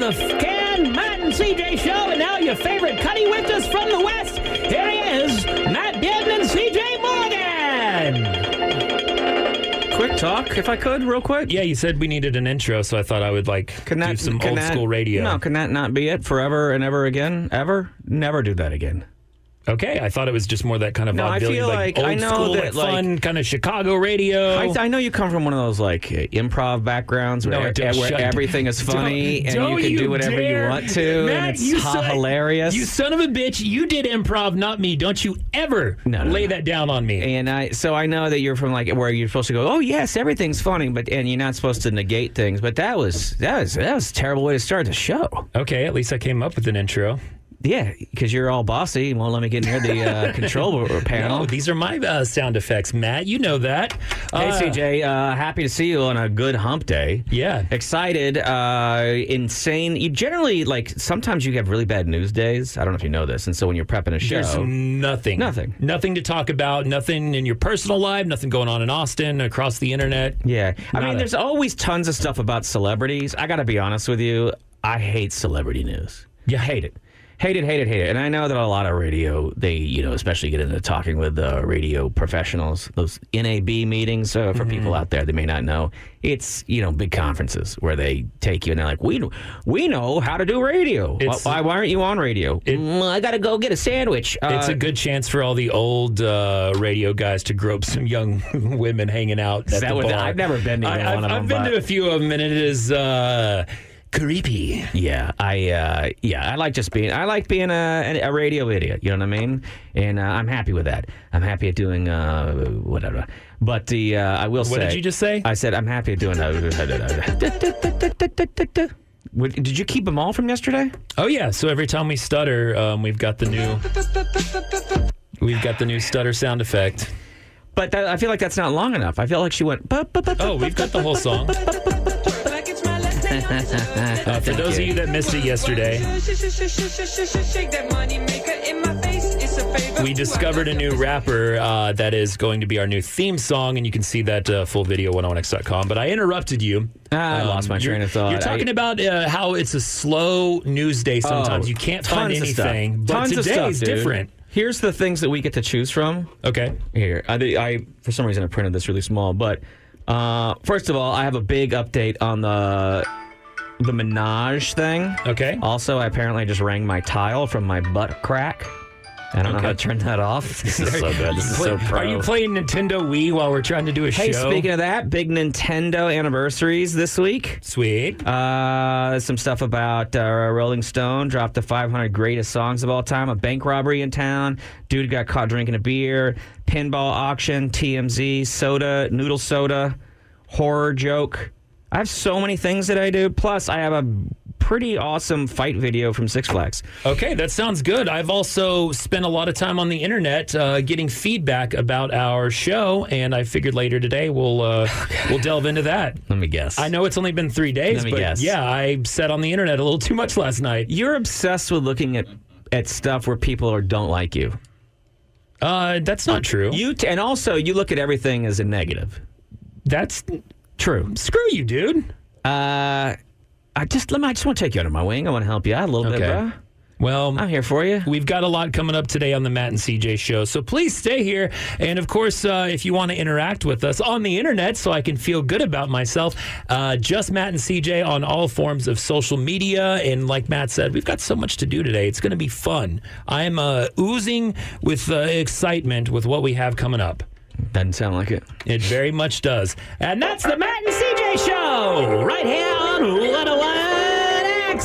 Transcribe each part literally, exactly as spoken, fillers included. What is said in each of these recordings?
the Can, Matt and C J show, and now your favorite Cuddy Winters from the West. Here he is, Matt Devlin and C J Morgan. Quick talk, if I could, real quick. Yeah, you said we needed an intro, so I thought I would like Can do that, some can old that- school radio. No, can that not be it forever and ever again? Ever? Never do that again. Okay, I thought it was just more that kind of No, I vaudevillian, feel like- old I know school, that, like, fun like- kind of Chicago radio. I, I know you come from one of those like uh, improv backgrounds where, No, I don't. where Shut- everything is funny Don't- and don't you can you do whatever dare. you want to, Matt, and it's you ha- son- hilarious. You son of a bitch! You did improv, not me. Don't you ever No, no, lay no. that down on me. And I, so I know that you're from like where you're supposed to go. Oh yes, everything's funny, but and you're not supposed to negate things. But that was that was that was a terrible way to start the show. Okay, at least I came up with an intro. Yeah, because you're all bossy and won't let me get near the uh, control panel. No, these are my uh, sound effects, Matt. You know that. Hey, Uh, C J, uh, happy to see you on a good hump day. Yeah. Excited, uh, insane. You generally, like, sometimes you have really bad news days. I don't know if you know this. And so when you're prepping a show. There's nothing. Nothing. Nothing to talk about. Nothing in your personal life. Nothing going on in Austin, across the internet. Yeah. I Nada. mean, there's always tons of stuff about celebrities. I got to be honest with you. I hate celebrity news. Yeah. Hate it. Hate it, hate it, hate it. And I know that a lot of radio, they, you know, especially get into talking with uh, radio professionals, those N A B meetings, uh, for mm-hmm. people out there that may not know, it's, you know, big conferences where they take you and they're like, we we know how to do radio. Why, why, why aren't you on radio? It, mm, I got to go get a sandwich. Uh, it's a good chance for all the old uh, radio guys to grope some young women hanging out at is that the what bar. The, I've never been to I, one I've, of them. I've been but... to a few of them, and it is... Uh, creepy. Yeah, I uh, yeah, I like just being I like being a, a radio idiot. You know what I mean? And uh, I'm happy with that. I'm happy at doing uh, whatever. But the uh, I will say. What did you just say? I said I'm happy at doing. What, did you keep them all from yesterday? Oh yeah. So every time we stutter, um, we've got the new. We've got the new stutter sound effect. But that, I feel like that's not long enough. I feel like she went. Oh, we've got the whole song. Uh, for those you. of you that missed it yesterday, we discovered a new rapper uh, that is going to be our new theme song, and you can see that uh, full video one oh one x dot com. But I interrupted you. Ah, I um, lost my train of thought. You're talking I, about uh, how it's a slow news day sometimes. Oh, you can't find anything. But tons today of stuff, is dude. different. Here's the things that we get to choose from. Okay. Here. I, I for some reason, I printed this really small. But uh, first of all, I have a big update on the... the Minaj thing. Okay. Also, I apparently just rang my tile from my butt crack. I don't okay. know how to turn that off. This is so good. This is so pro. Are you playing Nintendo Wii while we're trying to do a hey, show? Hey, speaking of that, big Nintendo anniversaries this week. Sweet. Uh, some stuff about uh, Rolling Stone dropped the five hundred greatest songs of all time. A bank robbery in town. Dude got caught drinking a beer. Pinball auction. T M Z. Soda. Noodle soda. Horror joke. I have so many things that I do. Plus, I have a pretty awesome fight video from Six Flags. Okay, that sounds good. I've also spent a lot of time on the internet uh, getting feedback about our show, and I figured later today we'll uh, we'll delve into that. Let me guess. I know it's only been three days, Let me but guess. yeah, I sat on the internet a little too much last night. You're obsessed with looking at, at stuff where people are, don't like you. Uh, that's not true. You t- and also, you look at everything as a negative. That's true. Screw you, dude. Uh, I just let me. I just want to take you under my wing. I want to help you out a little okay. bit, bro. Well, I'm here for you. We've got a lot coming up today on the Matt and C J show, so please stay here. And of course, uh, if you want to interact with us on the internet, so I can feel good about myself, uh, just Matt and C J on all forms of social media. And like Matt said, we've got so much to do today. It's going to be fun. I am uh, oozing with uh, excitement with what we have coming up. Doesn't sound like it. It very much does. And that's the Matt and C J show right here on one oh one X.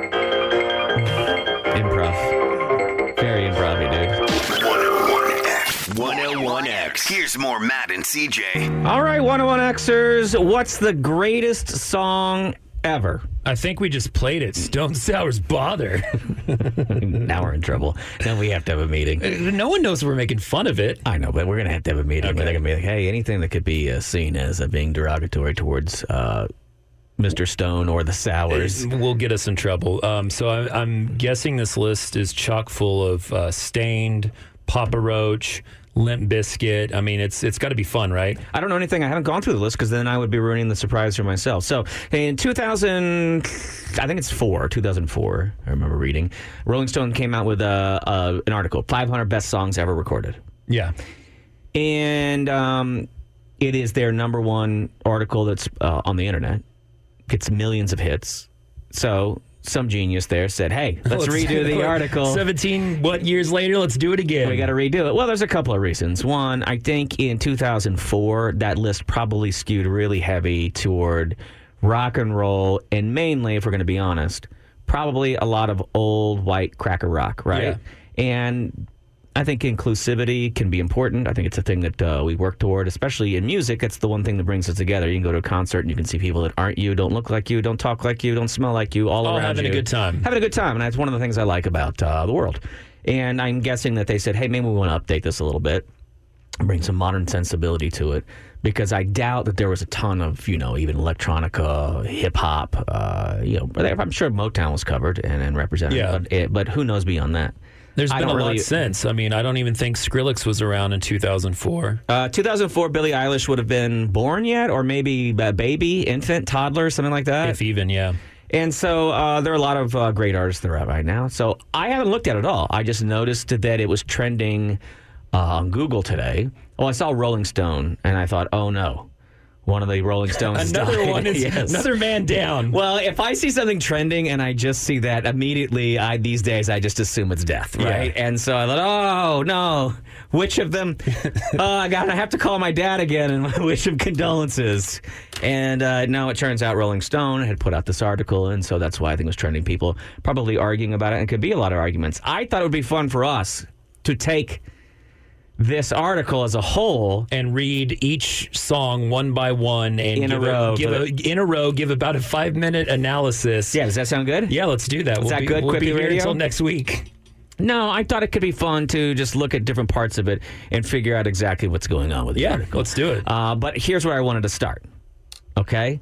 Improv. Very improv-y, dude. one oh one X. one oh one X. Here's more Matt and C J. All right, one oh one Xers. What's the greatest song ever? I think we just played it. Stone Sour's Bother. Now we're in trouble. Then we have to have a meeting. No one knows we're making fun of it. I know, but we're going to have to have a meeting. Okay. They're going to be like, hey, anything that could be uh, seen as uh, being derogatory towards uh, Mister Stone or the Sours. It will get us in trouble. Um, so I, I'm guessing this list is chock full of uh, Stained, Papa Roach, Limp Bizkit. I mean, it's it's got to be fun, right? I don't know anything. I haven't gone through the list because then I would be ruining the surprise for myself. So in two thousand, I think it's four, two thousand four, I remember reading, Rolling Stone came out with a, a, an article, five hundred best songs ever recorded. Yeah. And um, it is their number one article that's uh, on the internet. Gets millions of hits. So some genius there said, hey, let's, let's redo the article. seventeen what years later, let's do it again. We got to redo it. Well, there's a couple of reasons. One, I think in two thousand four, that list probably skewed really heavy toward rock and roll, and mainly, if we're going to be honest, probably a lot of old white cracker rock, right? Yeah. And I think inclusivity can be important. I think it's a thing that uh, we work toward, especially in music. It's the one thing that brings us together. You can go to a concert and you can see people that aren't you, don't look like you, don't talk like you, don't smell like you, all, all around having you. a good time. Having a good time. And that's one of the things I like about uh, the world. And I'm guessing that they said, hey, maybe we want to update this a little bit and bring some modern sensibility to it. Because I doubt that there was a ton of, you know, even electronica, hip-hop. Uh, you know, I'm sure Motown was covered and, and represented. Yeah. But, it, but who knows beyond that? There's I been a don't lot really- since. I mean, I don't even think Skrillex was around in two thousand four. Uh, two thousand four, Billie Eilish would have been born yet, or maybe a baby, infant, toddler, something like that. If even, yeah. And so uh, there are a lot of uh, great artists that are out right now. So I haven't looked at it all. I just noticed that it was trending uh, on Google today. Oh, I saw Rolling Stone, and I thought, oh no. One of the Rolling Stones. Another died. one is Yes. another man down. Well, if I see something trending and I just see that, immediately, I these days, I just assume it's death, right? Yeah. And so I thought, oh, no. Which of them? uh, I got. I have to call my dad again and wish him condolences. And uh, no, it turns out Rolling Stone had put out this article, and so that's why I think it was trending. People probably arguing about it, and it could be a lot of arguments. I thought it would be fun for us to take this article as a whole and read each song one by one and In a give row give for a, in a row, give about a five minute analysis. Yeah, does that sound good? Yeah, let's do that. Is we'll that be, good, We'll Quippy be here Radio? until next week. No, I thought it could be fun to just look at different parts of it and figure out exactly what's going on with the Yeah, article. let's do it. Uh, but here's where I wanted to start. Okay,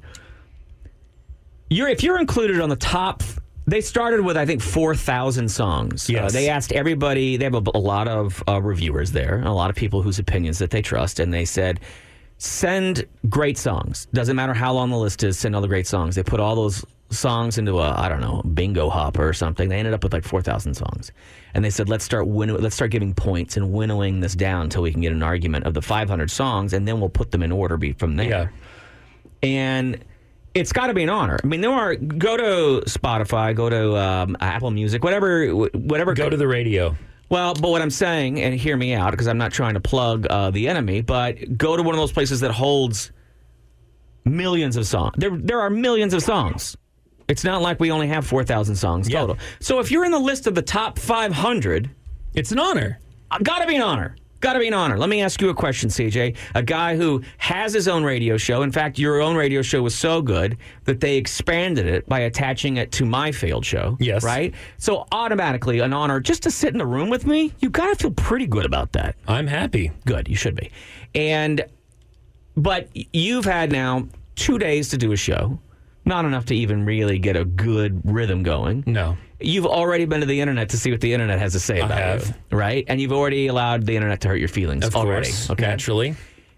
you're if you're included on the top. They started with, I think, four thousand songs. Yes. Uh, they asked everybody, they have a, a lot of uh, reviewers there, a lot of people whose opinions that they trust, and they said, send great songs. Doesn't matter how long the list is, send all the great songs. They put all those songs into a, I don't know, bingo hopper or something. They ended up with like four thousand songs. And they said, let's start winnow- let's start giving points and winnowing this down until we can get an argument of the five hundred songs, and then we'll put them in order be from there. Yeah. And it's got to be an honor. I mean, there are go to Spotify, go to um, Apple Music, whatever, whatever. Go to the radio. Well, but what I'm saying, and hear me out, because I'm not trying to plug uh, the enemy, but go to one of those places that holds millions of songs. There, there are millions of songs. It's not like we only have four thousand songs Yeah. total. So if you're in the list of the top five hundred, It's an honor. uh, gotta be an honor. Gotta be an honor. Let me ask you a question, C J. A guy who has his own radio show. In fact, your own radio show was so good that they expanded it by attaching it to my failed show. Yes. Right? So automatically an honor just to sit in the room with me. You gotta feel pretty good about that. I'm happy. Good. You should be. And, but you've had now two days to do a show. Not enough to even really get a good rhythm going. No. You've already been to the internet to see what the internet has to say I about have. you, right? And you've already allowed the internet to hurt your feelings Of already. course. Okay. Naturally.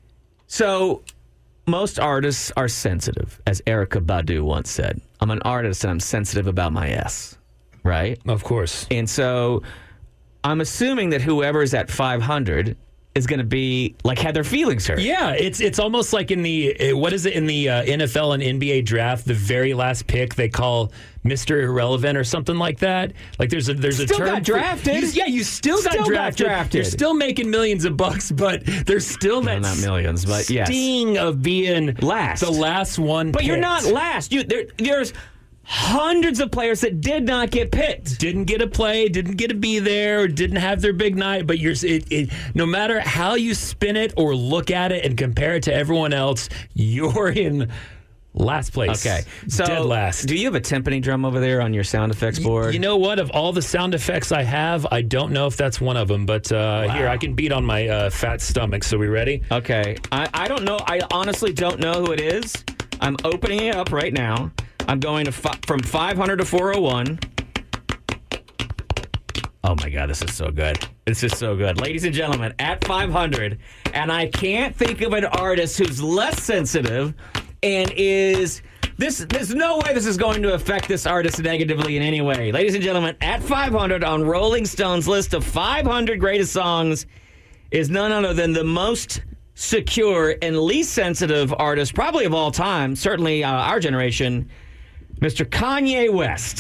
So most artists are sensitive, as Erykah Badu once said. I'm an artist and I'm sensitive about my S, right? Of course. And so I'm assuming that whoever's at five hundred is going to be like had their feelings hurt. Yeah, it's it's almost like in the, what is it, in the uh, N F L and N B A draft, the very last pick they call Mister Irrelevant or something like that. Like there's a there's a Still term got for- drafted. you- yeah, you still, Still got, got drafted. drafted. You're still making millions of bucks, but there's still that Well, not millions, but yes. sting of being Last. the last one. But you're picked. not last. You there, there's hundreds of players that did not get picked. Didn't get to play, didn't get to be there, didn't have their big night. But you're it, it, no matter how you spin it or look at it and compare it to everyone else, you're in last place. Okay, so dead last. do you have a timpani drum over there on your sound effects board? You know what? Of all the sound effects I have, I don't know if that's one of them. But uh, Wow. here, I can beat on my uh, fat stomach. So we ready? Okay, I, I don't know. I honestly don't know who it is. I'm opening it up right now. I'm going to fi- from five hundred to four oh one. Oh, Oh, my God, this is so good. This is so good. Ladies and gentlemen, at five hundred, and I can't think of an artist who's less sensitive and is... This, there's no way this is going to affect this artist negatively in any way. Ladies and gentlemen, at five hundred on Rolling Stone's list of five hundred greatest songs is none other than the most secure and least sensitive artist, probably of all time, certainly uh, our generation, Mister Kanye West.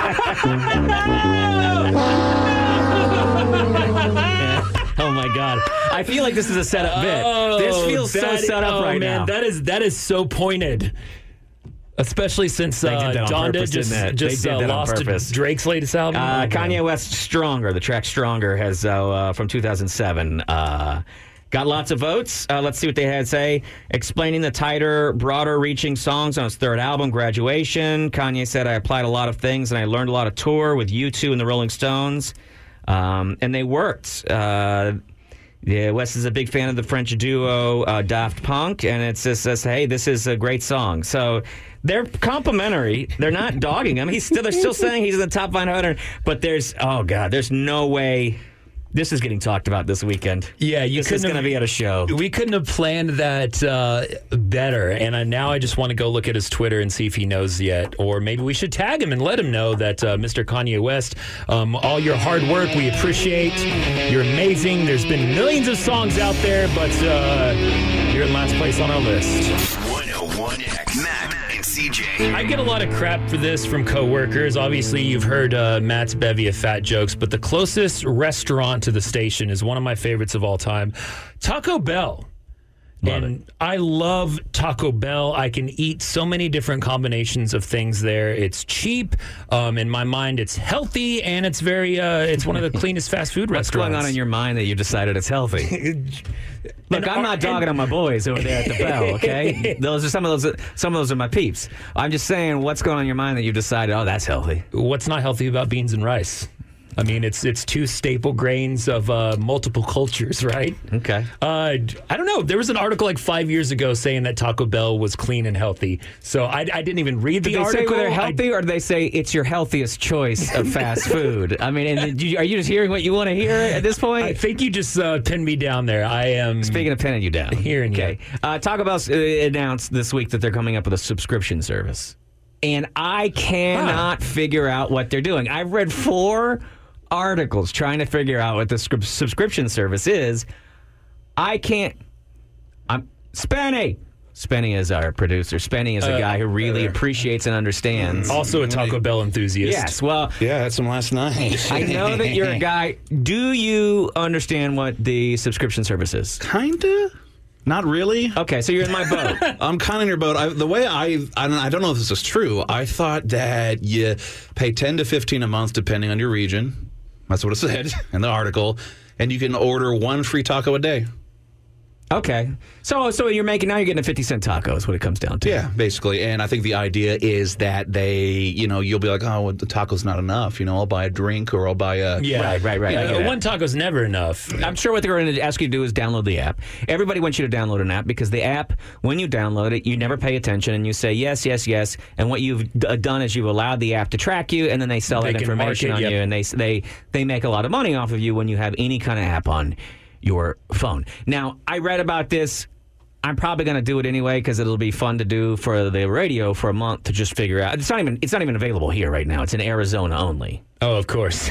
Oh, my God. I feel like this is a setup bit. Oh, This feels so that- set up oh, right man, now. That is that is so pointed. Especially since They did uh, that on Donda purpose, just, didn't it? just They did uh, that on lost to purpose. Drake's latest album. Uh, Oh, Kanye man. West Stronger, the track Stronger, has uh, uh, from two thousand seven. Uh, got lots of votes. Uh, let's see what they had to say. Explaining the tighter, broader reaching songs on his third album, Graduation. Kanye said, I applied a lot of things and I learned a lot of tour with U two and the Rolling Stones. Um, and they worked. Uh, Yeah, Wes is a big fan of the French duo uh, Daft Punk, and it just says, "Hey, this is a great song." So they're complimentary. They're not dogging him. He's still they're still saying he's in the top five hundred. But there's oh god, there's no way this is getting talked about this weekend. Yeah, you this is couldn't going to have- be at a show. We couldn't have planned that uh, better. And I, now I just want to go look at his Twitter and see if he knows yet. Or maybe we should tag him and let him know that uh, Mister Kanye West, um, all your hard work, we appreciate. You're amazing. There's been millions of songs out there, but uh, you're in last place on our list. one oh one X. Matt and C J. I get a lot of crap for this from coworkers. Obviously, you've heard uh, Matt's bevy of fat jokes, but the closest restaurant to the station is one of my favorites of all time, Taco Bell. Love and it. I love Taco Bell. I can eat so many different combinations of things there. It's cheap. Um, in my mind, it's healthy, and it's very. Uh, it's one of the cleanest fast food What's restaurants. going on in your mind that you decided it's healthy? Look, And I'm our- not dogging on my boys over there at the Bell, okay? Those are some of those. Some of those are my peeps. I'm just saying, what's going on in your mind that you decided, oh, that's healthy? What's not healthy about beans and rice? I mean, it's it's two staple grains of uh, multiple cultures, right? Okay. Uh, I don't know. There was an article like five years ago saying that Taco Bell was clean and healthy. So I, I didn't even read the Did they article. say they're I- healthy, or do they say it's your healthiest choice of fast food? I mean, and did you, are you just hearing what you want to hear at this point? I think you just uh, pinned me down there. I am. Speaking of pinning you down, Hearing you. okay. Uh, Taco Bell uh, announced this week that they're coming up with a subscription service, and I cannot figure out what they're doing. I've read four articles trying to figure out what the scrip- subscription service is. I can't. I'm Spenny. Spenny is our producer. Spenny is a Uh, guy who really appreciates and understands. also a Taco Bell enthusiast. Yes. Well, Yeah, I had some last night. I know that you're a guy. Do you understand what the subscription service is? Kinda. Not really. Okay, so you're in my boat. I'm kind of in your boat. I, the way I, I don't, I don't know if this is true. I thought that you pay ten to fifteen a month depending on your region. That's what it said in the article, and you can order one free taco a day. Okay. So so you're making, now you're getting a fifty cent taco is what it comes down to. Yeah, basically. And I think the idea is that they, you know, you'll be like, oh, well, the taco's not enough. You know, I'll buy a drink or I'll buy a. Yeah. Right, right, right. I Yeah, get it. one taco's never enough. I'm sure what they're going to ask you to do is download the app. Everybody wants you to download an app because the app, when you download it, you never pay attention and you say yes, yes, yes. And what you've d- done is you've allowed the app to track you, and then they sell They that can information market, on yep. you, and they they they make a lot of money off of you when you have any kind of app on your phone. Now, I read about this. I'm probably going to do it anyway because it'll be fun to do for the radio for a month to just figure out. It's not even it's not even available here right now. It's in Arizona only. Oh, of course.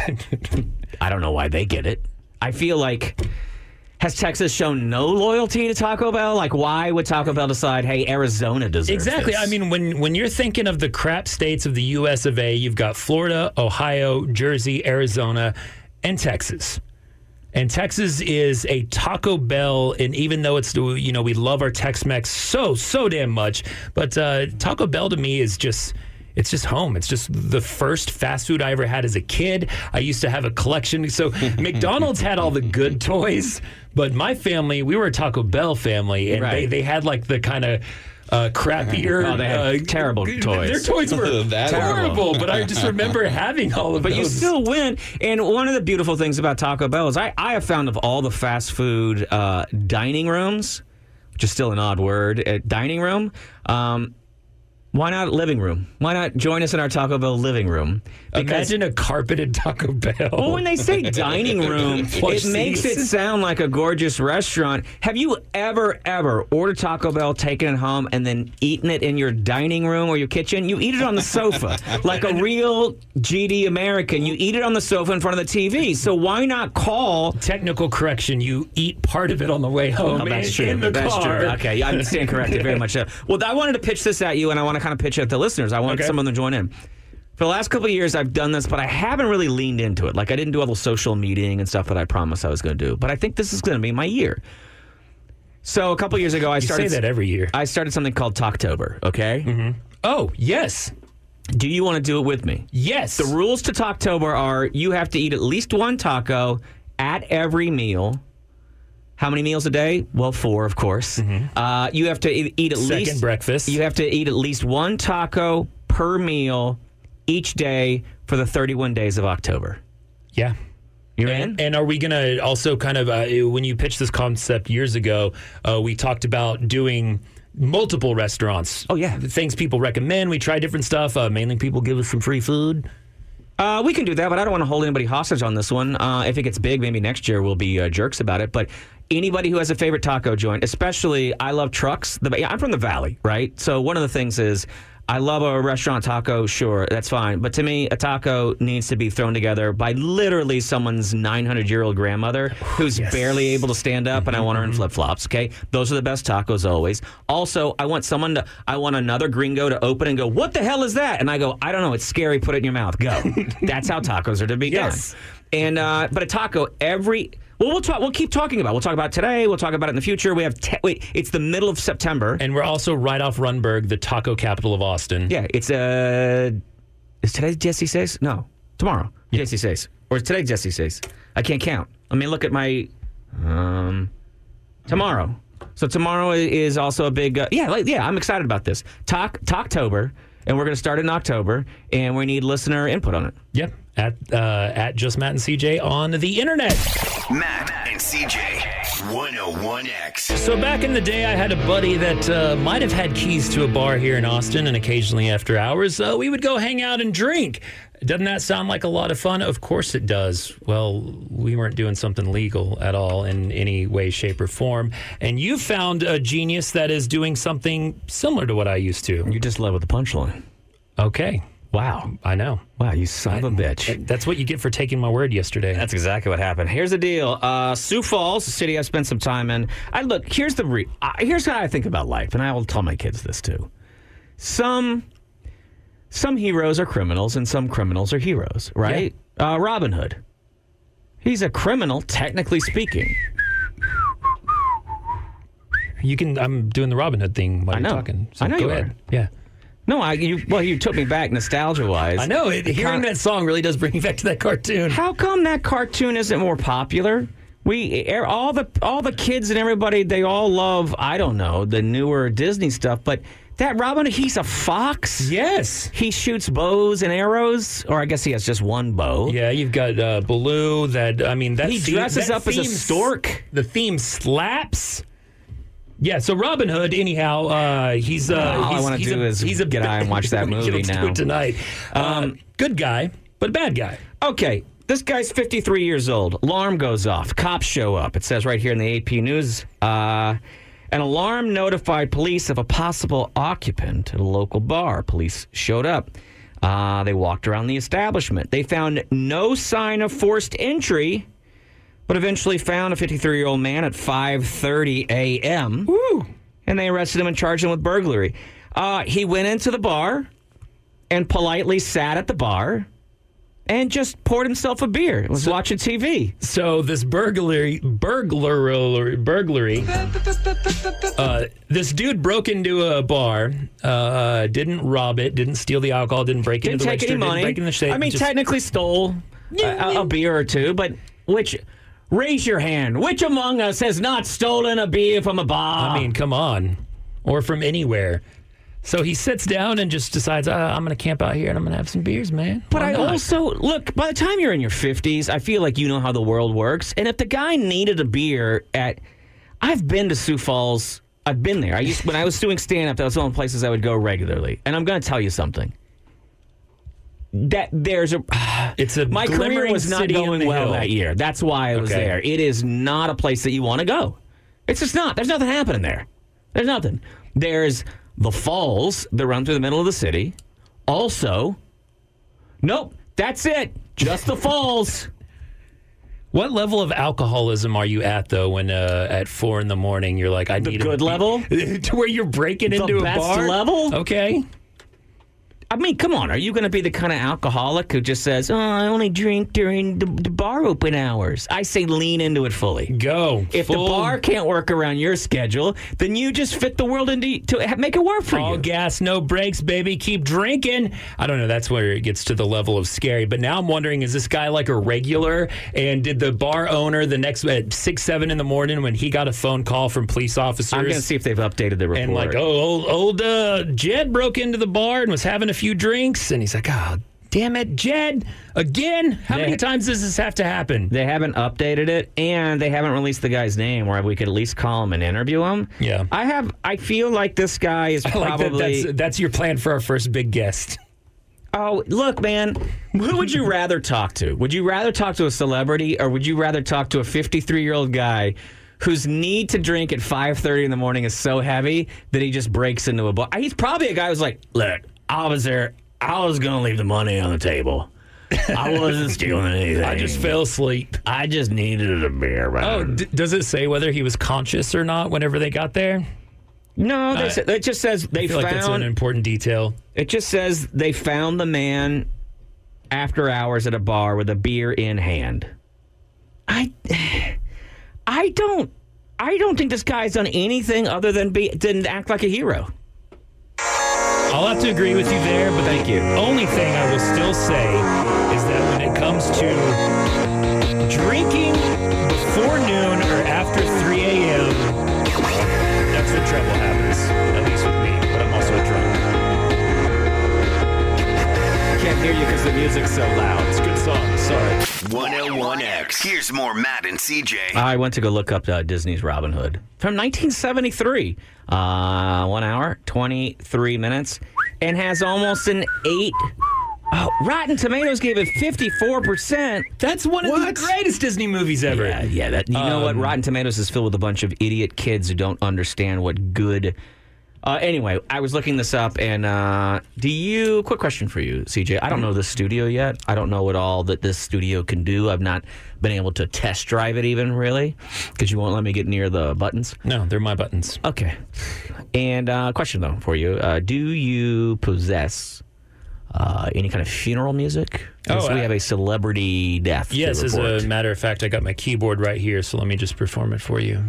I don't know why they get it. I feel like, has Texas shown no loyalty to Taco Bell? Like, why would Taco Bell decide, hey, Arizona deserves Exactly. this? I mean, when when you're thinking of the crap states of the U S of A, you've got Florida, Ohio, Jersey, Arizona, and Texas. And Texas is a Taco Bell, and even though it's, you know, we love our Tex-Mex so, so damn much, but uh, Taco Bell to me is just... It's just home. It's just the first fast food I ever had as a kid. I used to have a collection. So McDonald's had all the good toys, but my family, we were a Taco Bell family, and Right. they, they had like the kind of uh, crappier. Oh, they had uh, terrible toys. Their toys were That terrible, but I just remember having all of But those. you still win. And one of the beautiful things about Taco Bell is I, I have found of all the fast food uh, dining rooms, which is still an odd word, uh, dining room, um, Why not living room? Why not join us in our Taco Bell living room? Because, Imagine a carpeted Taco Bell. well, when they say dining room, it makes it sound like a gorgeous restaurant. Have you ever, ever ordered Taco Bell, taken it home, and then eaten it in your dining room or your kitchen? You eat it on the sofa. Like a real G D American, you eat it on the sofa in front of the T V. So why not call... Technical correction, you eat part of it on the way home. Oh, that's in, true. In the that's car. true. Okay, I stand corrected very much. So. Well, I wanted to pitch this at you, and I want to kind of pitch it at the listeners. I want Okay. someone to join in. For the last couple of years, I've done this, but I haven't really leaned into it. Like, I didn't do all the social meeting and stuff that I promised I was going to do. But I think this is going to be my year. So a couple of years ago, I You started... say that every year. I started something called Talktober, okay? Mm-hmm. Oh, yes. Do you want to do it with me? Yes. The rules to Talktober are you have to eat at least one taco at every meal. How many meals a day? Well, four, of course. Mm-hmm. Uh, you have to eat, eat at Second least... breakfast. You have to eat at least one taco per meal each day for the thirty-one days of October. Yeah. You're and, in? and are we going to also kind of, uh, when you pitched this concept years ago, uh, we talked about doing multiple restaurants. Oh, yeah. Things people recommend. We try different stuff. Uh, mainly people give us some free food. Uh, we can do that, but I don't want to hold anybody hostage on this one. Uh, if it gets big, maybe next year we'll be uh, jerks about it. But anybody who has a favorite taco joint, especially I love trucks. The, I'm from the Valley, right? So one of the things is I love a restaurant taco, sure, that's fine. But to me, a taco needs to be thrown together by literally someone's nine hundred year old grandmother who's Yes. barely able to stand up, and I want her in flip-flops, okay? Those are the best tacos always. Also, I want someone to, I want another gringo to open and go, what the hell is that? And I go, I don't know, it's scary, put it in your mouth, go. That's how tacos are to be Yes. done. And, uh, but a taco every... Well, we'll talk. We'll keep talking about it. We'll talk about it today. We'll talk about it in the future. We have. Te- wait, it's the middle of September. And we're also right off Runberg, the taco capital of Austin. Yeah, it's uh, is today Jesse says? No, tomorrow Yeah. Jesse says, or is today Jesse says? I can't count. Let me look at my um tomorrow. So tomorrow is also a big uh, yeah, like, yeah. I'm excited about this. Talk Talktober, and we're going to start in October, and we need listener input on it. Yep. At uh, at Just Matt and C J on the internet. Matt and C J, one oh one X. So back in the day, I had a buddy that uh, might have had keys to a bar here in Austin, and occasionally after hours, uh, we would go hang out and drink. Doesn't that sound like a lot of fun? Of course it does. Well, we weren't doing something legal at all in any way, shape, or form. And you found a genius that is doing something similar to what I used to. You just led with the punchline. Okay. Wow. I know. Wow, you son of a bitch. That's what you get for taking my word yesterday. That's exactly what happened. Here's the deal. Uh, Sioux Falls, a city I've spent some time in. I look. Here's the re- uh, here's how I think about life, and I will tell my kids this too. Some some heroes are criminals, and some criminals are heroes. Right? Uh, Robin Hood. He's a criminal, technically speaking. You can. I'm doing the Robin Hood thing while I you're know. talking. So I know go you ahead. are. Yeah. No, I. You, well, you took me back nostalgia-wise. I know. It, hearing that song really does bring me back to that cartoon. How come that cartoon isn't more popular? We all the all the kids and everybody, they all love, I don't know, the newer Disney stuff, but that Robin, he's a fox? Yes. He shoots bows and arrows, or I guess he has just one bow. Yeah, you've got uh, Baloo. That I mean, that He theme- dresses that up as a theme- stork. The theme slaps. Yeah, so Robin Hood. Anyhow, uh, he's uh, All I he's, wanna he's do a, is he's a get high and watch that movie Let's now. do it tonight. Um, Um, good guy, but bad guy. Okay, this guy's fifty-three years old. Alarm goes off. Cops show up. It says right here in the A P News, uh, an alarm notified police of a possible occupant at a local bar. Police showed up. Uh, they walked around the establishment. They found no sign of forced entry, but eventually found a fifty-three-year-old man at five thirty a.m. Woo. And they arrested him and charged him with burglary. Uh, he went into the bar and politely sat at the bar and just poured himself a beer. Was So- watching T V. So this burglary, burglary, burglary. Uh, this dude broke into a bar, uh, didn't rob it, didn't steal the alcohol, didn't break Didn't into the take register, any money. didn't break into the safe. I mean, just- technically stole a, a, a beer or two, but which... Raise your hand. Which among us has not stolen a beer from a bar? I mean, come on, or from anywhere. So he sits down and just decides, uh, I'm going to camp out here and I'm going to have some beers, man. But Why I not? also, look, by the time you're in your fifties, I feel like you know how the world works. And if the guy needed a beer at, I've been to Sioux Falls I've been there. I used when I was doing stand-up, that was one of the places I would go regularly. And I'm going to tell you something. That there's a it's a my career was not going well hill. that year. That's why I was Okay. there. It is not a place that you want to go. It's just not. There's nothing happening there. There's nothing. There's the falls that run through the middle of the city. Also, nope, that's it. Just the falls. What level of alcoholism are you at, though, when uh, at four in the morning you're like, I The need good a, level? to where you're breaking The into a best bar? level? Okay. I mean, come on. Are you going to be the kind of alcoholic who just says, oh, I only drink during the, the bar open hours? I say lean into it fully. Go. If Full, the bar can't work around your schedule, then you just fit the world into to ha- make it work for all you. gas, no brakes, baby. Keep drinking. I don't know. That's where it gets to the level of scary. But now I'm wondering, is this guy like a regular? And did the bar owner the next at six, seven in the morning when he got a phone call from police officers? I'm going to see if they've updated the report. And like, oh, old, old uh, Jed broke into the bar and was having a few drinks. And he's like, oh, damn it, Jed, again? How They- many times does this have to happen? They haven't updated it, and they haven't released the guy's name where we could at least call him and interview him. Yeah. I have. I feel like this guy is I like that. probably. That's, that's your plan for our first big guest. Oh, look, man. Who would you rather talk to? Would you rather talk to a celebrity, or would you rather talk to a fifty-three-year-old guy whose need to drink at five thirty in the morning is so heavy that he just breaks into a bar? He's probably a guy who's like, look, I was there. I was going to leave the money on the table. I wasn't stealing anything. I just fell asleep. I just needed a beer, man. Oh, d- does it say whether he was conscious or not whenever they got there? No, they Uh, sa- it just says they I feel like that's an found. important detail. It just says they found the man after hours at a bar with a beer in hand. I, I don't, I don't think this guy's done anything other than be than act like a hero. I'll have to agree with you there, but Thank the you. only thing I will still say is that when it comes to drinking before noon or after three a.m., that's when trouble happens, at least with me, but I'm also drunk. Can't hear you because the music's so loud. It's a good song, sorry. one oh one X. Here's more Matt and C J. I went to go look up uh, Disney's Robin Hood from nineteen seventy-three. Uh, one hour, twenty-three minutes, and has almost an eight. Oh, Rotten Tomatoes gave it fifty-four percent. That's one of What? the greatest Disney movies ever. Yeah, yeah. That you know what? Um, Rotten Tomatoes is filled with a bunch of idiot kids who don't understand what good. Uh, anyway, I was looking this up, and uh, do you? Quick question for you, C J. I don't know this studio yet. I don't know what all that this studio can do. I've not been able to test drive it even really, because you won't let me get near the buttons. No, they're my buttons. Okay. And uh, question though for you: uh, do you possess uh, any kind of funeral music? 'Cause Oh, we uh, have a celebrity death. to Yes, as report. a matter of fact, I got my keyboard right here, so let me just perform it for you.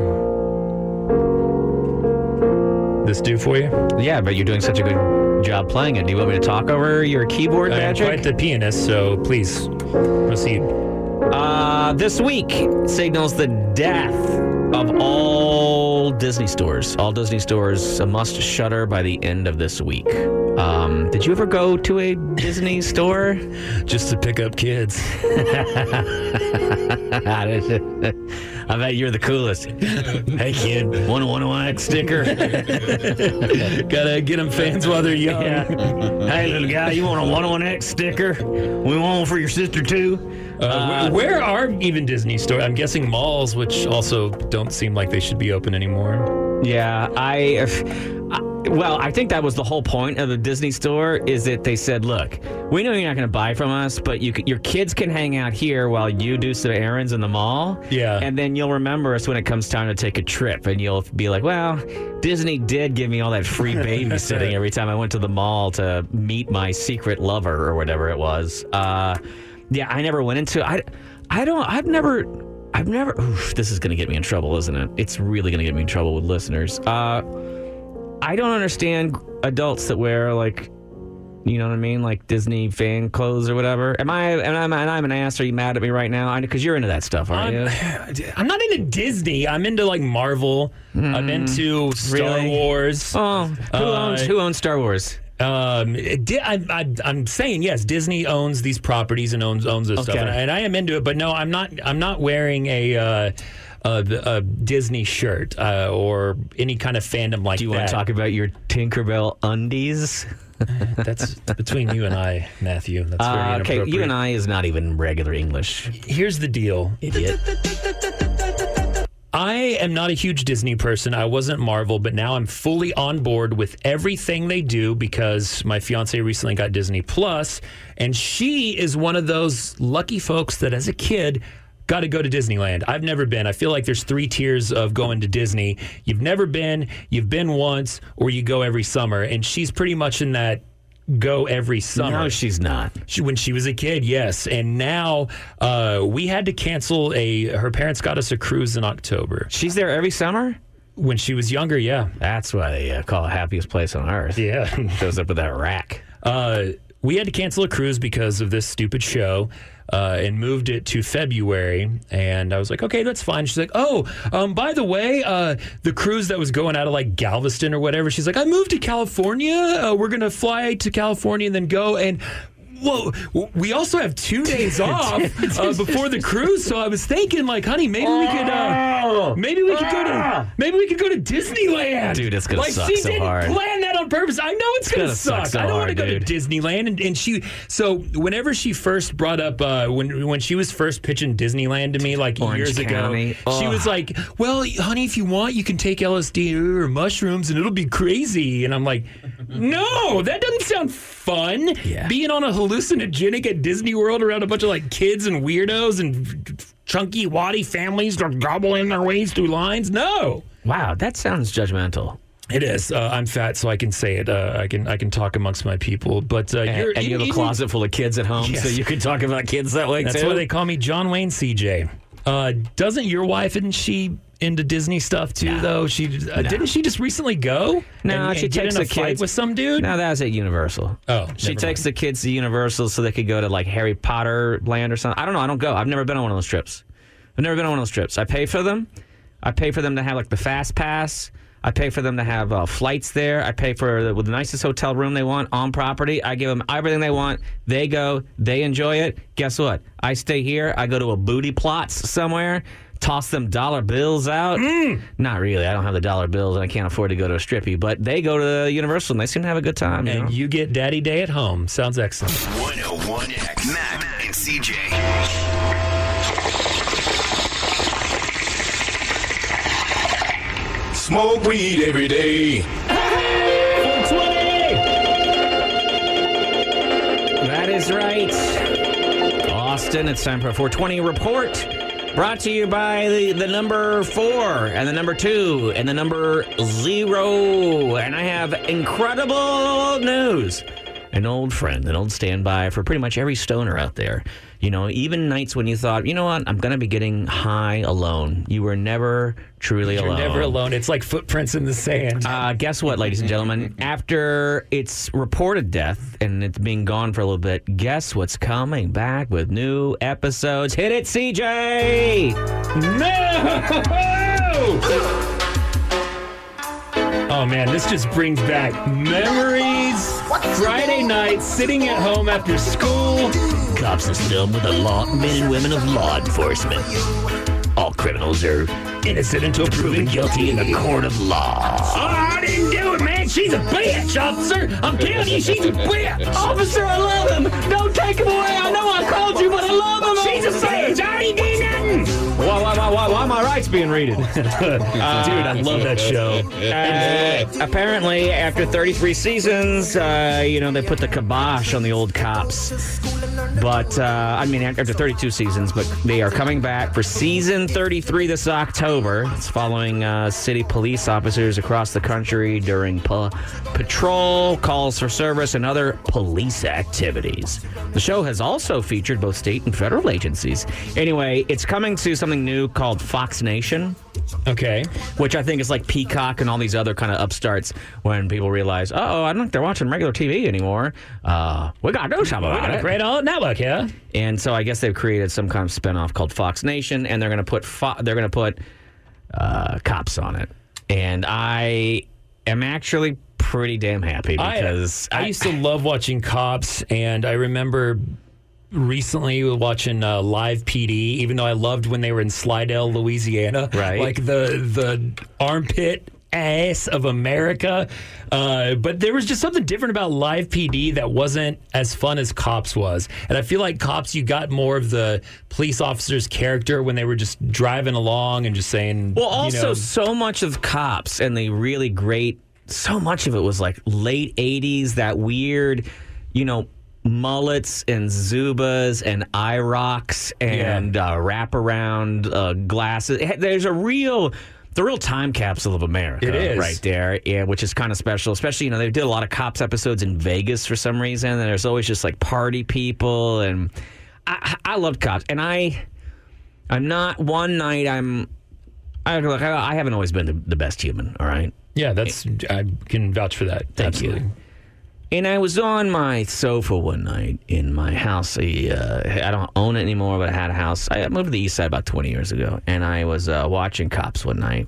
This do for you? Yeah, but you're doing such a good job playing it. Do you want me to talk over your keyboard I am magic? quite the pianist, so please proceed. Uh, this week signals the death of all Disney stores. All Disney stores must shutter by the end of this week. Um, did you ever go to a Disney store? Just to pick up kids. I bet you're the coolest. Hey, kid, want a one oh one X sticker? Gotta get them fans while they're young. Yeah. Hey, little guy, you want a one oh one X sticker? We want one for your sister, too. Uh, wh- where are even Disney stores? I'm guessing malls, which also don't seem like they should be open anymore. Yeah, I, I. Well, I think that was the whole point of the Disney store, is that they said, look, we know you're not going to buy from us, but you can, your kids can hang out here while you do some errands in the mall. Yeah. And then you'll remember us when it comes time to take a trip. And you'll be like, well, Disney did give me all that free babysitting every time I went to the mall to meet my secret lover or whatever it was. Uh, yeah, I never went into I, I don't, I've never, I've never, oof, this is going to get me in trouble, isn't it? It's really going to get me in trouble with listeners. Uh, I don't understand adults that wear, like, you know what I mean, like Disney fan clothes or whatever. Am I? And I'm, and I'm an ass. Are you mad at me right now? Because you're into that stuff, aren't I'm, you? I'm not into Disney. I'm into like Marvel. I'm into Star Really? Wars. Oh, who Uh, owns who owns Star Wars? Um, di- I, I, I'm saying yes. Disney owns these properties and owns owns this stuff, Okay. and I, and I am into it. But no, I'm not. I'm not wearing a uh, a, a Disney shirt uh, or any kind of fandom like that. Do you want to talk about your Tinkerbell undies? That's between you and I, Matthew. That's very Uh, okay, inappropriate. you and I is not even regular English. Here's the deal. Idiot. I am not a huge Disney person. I wasn't Marvel, but now I'm fully on board with everything they do because my fiance recently got Disney Plus, and she is one of those lucky folks that as a kid got to go to Disneyland. I've never been. I feel like there's three tiers of going to Disney. You've never been, you've been once, or you go every summer, and she's pretty much in that go every summer. No, she's not. She, when she was a kid, yes. And now uh, we had to cancel a, her parents got us a cruise in October. She's there every summer? When she was younger, yeah. That's why they uh, call it happiest place on earth. Yeah. Goes up with that rack. Uh, we had to cancel a cruise because of this stupid show. Uh, and moved it to February, and I was like, okay, that's fine. She's like, oh, um, by the way, uh, the cruise that was going out of like Galveston or whatever, she's like, I moved to California. Uh, we're going to fly to California and then go. And whoa, we also have two days off uh, before the cruise. So I was thinking, like, honey, maybe we could, uh, maybe we could go to, maybe we could go to Disneyland. Dude, it's gonna like, suck she so didn't hard. plan that on purpose. I know it's, It's gonna, gonna suck. suck so I don't want to hard, go dude. to Disneyland, and, and she. So whenever she first brought up, uh, when when she was first pitching Disneyland to me, like Orange years County. ago, she Ugh. was like, "Well, honey, if you want, you can take L S D or mushrooms, and it'll be crazy." And I'm like, "No, that doesn't sound fun. Yeah. Being on a hallucinogenic at Disney World around a bunch of like kids and weirdos and chunky, waddy families that are gobbling their ways through lines. No." Wow, that sounds judgmental. It is. Uh, I'm fat, so I can say it. Uh, I can I can talk amongst my people. But uh, And, you're, and you have a you- closet full of kids at home, Yes. so you can talk about kids that way, That's too? why they call me John Wayne C J. Uh, doesn't your wife, isn't she into Disney stuff too, No. though? She uh, Didn't she just recently go? No, and, she and get takes in a the fight kids with some dude? No, that was at Universal. Oh, She never takes mind. the kids to Universal so they could go to, like, Harry Potter land or something. I don't know. I don't go. I've never been on one of those trips. I've never been on one of those trips. I pay for them. I pay for them to have, like, the Fast Pass. I pay for them to have uh, flights there. I pay for the, with the nicest hotel room they want on property. I give them everything they want. They go. They enjoy it. Guess what? I stay here. I go to a booty plots somewhere. Toss them dollar bills out. Mm. Not really. I don't have the dollar bills and I can't afford to go to a strippy. But they go to Universal and they seem to have a good time. You And know? you get Daddy Day at home. Sounds excellent. one oh one X. Matt and C J. Smoke weed every day. That is right. Austin, it's time for a four twenty report. Brought to you by the, the number four and the number two and the number zero. And I have incredible news. An old friend, an old standby for pretty much every stoner out there. You know, even nights when you thought, you know what, I'm going to be getting high alone. You were never truly You're alone. never alone. It's like footprints in the sand. Uh, guess what, ladies and gentlemen? After its reported death and it's being gone for a little bit, guess what's coming back with new episodes? Hit it, C J! No! Oh man, this just brings back memories. Friday night, sitting at home after school. Cops system with a law, men and women of law enforcement. All criminals are innocent until proven guilty in the court of law. Oh, I didn't do it, man. She's a bitch, officer. I'm telling you, she's a bitch. Officer, I love him! Don't take him away! I know I called you, but I love him! She's a bitch. I ain't did nothing. Why, why, why, why, why are my rights being raided? Dude, I love that show. Uh, apparently, after thirty-three seasons, uh, you know, they put the kibosh on the old cops. But, uh, I mean, after thirty-two seasons, but they are coming back for season thirty-three this October. It's following uh, city police officers across the country during pa- patrol, calls for service, and other police activities. The show has also featured both state and federal agencies. Anyway, it's coming to something new called Fox Nation. Okay. Which I think is like Peacock and all these other kind of upstarts when people realize, oh, I don't think they're watching regular T V anymore. Uh, we got to do something We about got a it. great old network here. And so I guess they've created some kind of spinoff called Fox Nation, and they're going to put fo- they're going to put uh, cops on it. And I am actually pretty damn happy because I, I used to love watching Cops, and I remember recently watching uh, Live P D, even though I loved when they were in Slidell, Louisiana. Right. Like the the armpit ass of America. Uh, but there was just something different about Live P D that wasn't as fun as Cops was. And I feel like Cops, you got more of the police officer's character when they were just driving along and just saying, Well, also, you know, so much of Cops and the really great, so much of it was like late eighties, that weird, you know, mullets and Zubas and eye rocks and Yeah. uh, wraparound uh, glasses. There's a real... The real time capsule of America, It is. right there, yeah, which is kind of special. Especially, you know, they did a lot of Cops episodes in Vegas for some reason, and there's always just like party people, and I, I loved Cops. And I, I'm not one night. I'm, I look, I, I haven't always been the, the best human. All right, yeah, that's I can vouch for that. Thank Absolutely. you. And I was on my sofa one night in my house. I, uh, I don't own it anymore, but I had a house. I moved to the east side about twenty years ago, and I was uh, watching Cops one night.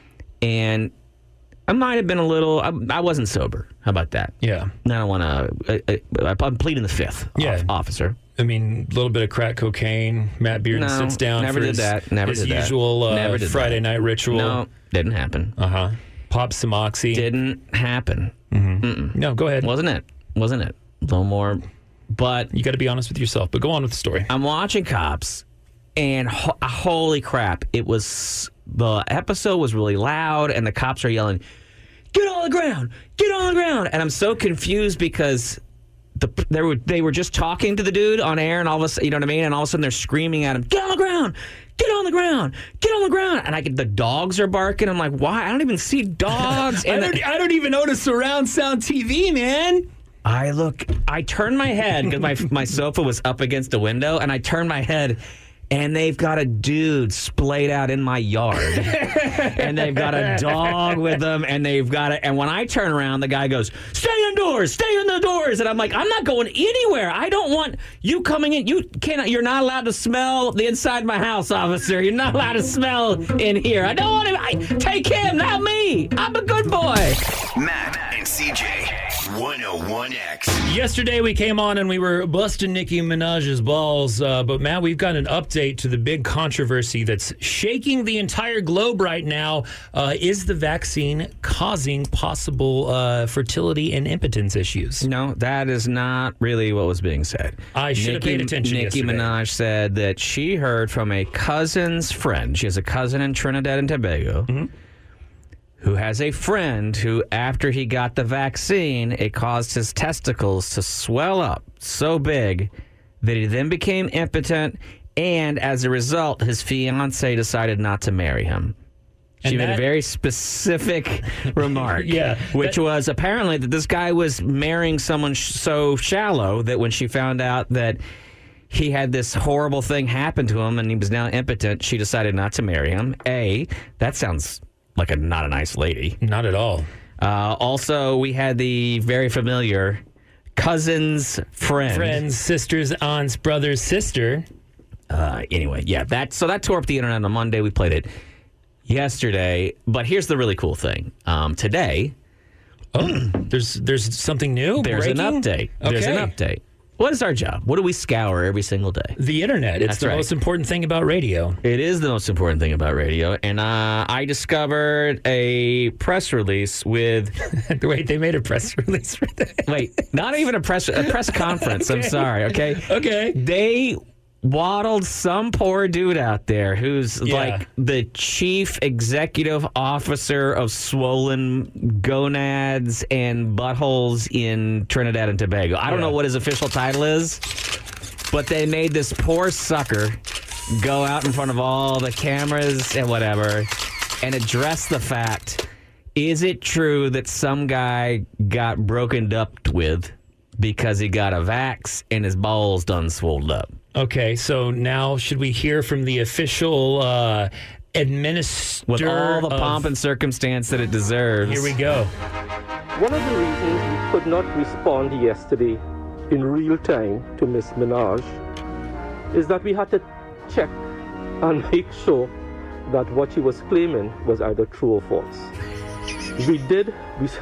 And I might have been a little, I, I wasn't sober. How about that? Yeah. I don't want to, uh, I'm pleading the fifth, Yeah. off- officer. I mean, a little bit of crack cocaine. Matt Bearden No, sits down never for did his, that. Never his did that. usual uh, Never did Friday that. night ritual. No, didn't happen. Uh-huh. Pop some oxy. Didn't happen. No, go ahead. Wasn't it? Wasn't it? No more. But You got to be honest with yourself, but go on with the story. I'm watching Cops, and ho- holy crap, it was, the episode was really loud, and the cops are yelling, "Get on the ground! Get on the ground!" And I'm so confused because the they were they were just talking to the dude on air, and all of a sudden, you know what I mean? And all of a sudden they're screaming at him, "Get on the ground! Get on the ground! Get on the ground!" And I get the dogs are barking. I'm like, why? I don't even see dogs. I And don't, I don't even own a surround sound T V, man. I look, I turn my head because my my sofa was up against a window, and I turn my head, and they've got a dude splayed out in my yard, and they've got a dog with them, and they've got a, and when I turn around, the guy goes, "Stay indoors, stay in the doors," and I'm like, I'm not going anywhere. I don't want you coming in. You cannot. You're not allowed to smell the inside of my house, officer. You're not allowed to smell in here. I don't want to. I, take him, not me. I'm a good boy. Matt and C J, one oh one X. Yesterday we came on and we were busting Nicki Minaj's balls, uh, but Matt, we've got an update to the big controversy that's shaking the entire globe right now. Uh, is the vaccine causing possible uh, fertility and impotence issues? No, that is not really what was being said. I should have Nicki- paid attention Nicki yesterday. Minaj said that she heard from a cousin's friend. She has a cousin in Trinidad and Tobago Mm-hmm. who has a friend who, after he got the vaccine, it caused his testicles to swell up so big that he then became impotent, and as a result, his fiance decided not to marry him. She And made that- a very specific remark. Yeah, Which that- was apparently that this guy was marrying someone sh- so shallow that when she found out that he had this horrible thing happen to him and he was now impotent, she decided not to marry him. A, that sounds like a not a nice lady. Not at all. Uh, also, we had the very familiar cousin's friend. Friends, sisters, aunts, brothers, sister. Uh, anyway, yeah, that so that tore up the internet on Monday. We played it yesterday, but here's the really cool thing. Um, today, Oh, there's there's something new. there's breaking? an update. There's Okay. an update. What is our job? What do we scour every single day? The internet. It's That's the right. most important thing about radio. It is the most important thing about radio, and uh, I discovered a press release with Wait, they made a press release for that. wait, not even a press a press conference. I'm Okay. sorry. Okay, Okay. they waddled some poor dude out there who's Yeah. like the chief executive officer of swollen gonads and buttholes in Trinidad and Tobago. I don't Yeah. know what his official title is, but they made this poor sucker go out in front of all the cameras and whatever and address the fact, is it true that some guy got broken up with because he got a vax and his balls done swelled up? Okay, so now should we hear from the official uh, administrator With all the of- pomp and circumstance that it deserves. Here we go. One of the reasons we could not respond yesterday in real time to Miss Minaj is that we had to check and make sure that what she was claiming was either true or false. We did, we,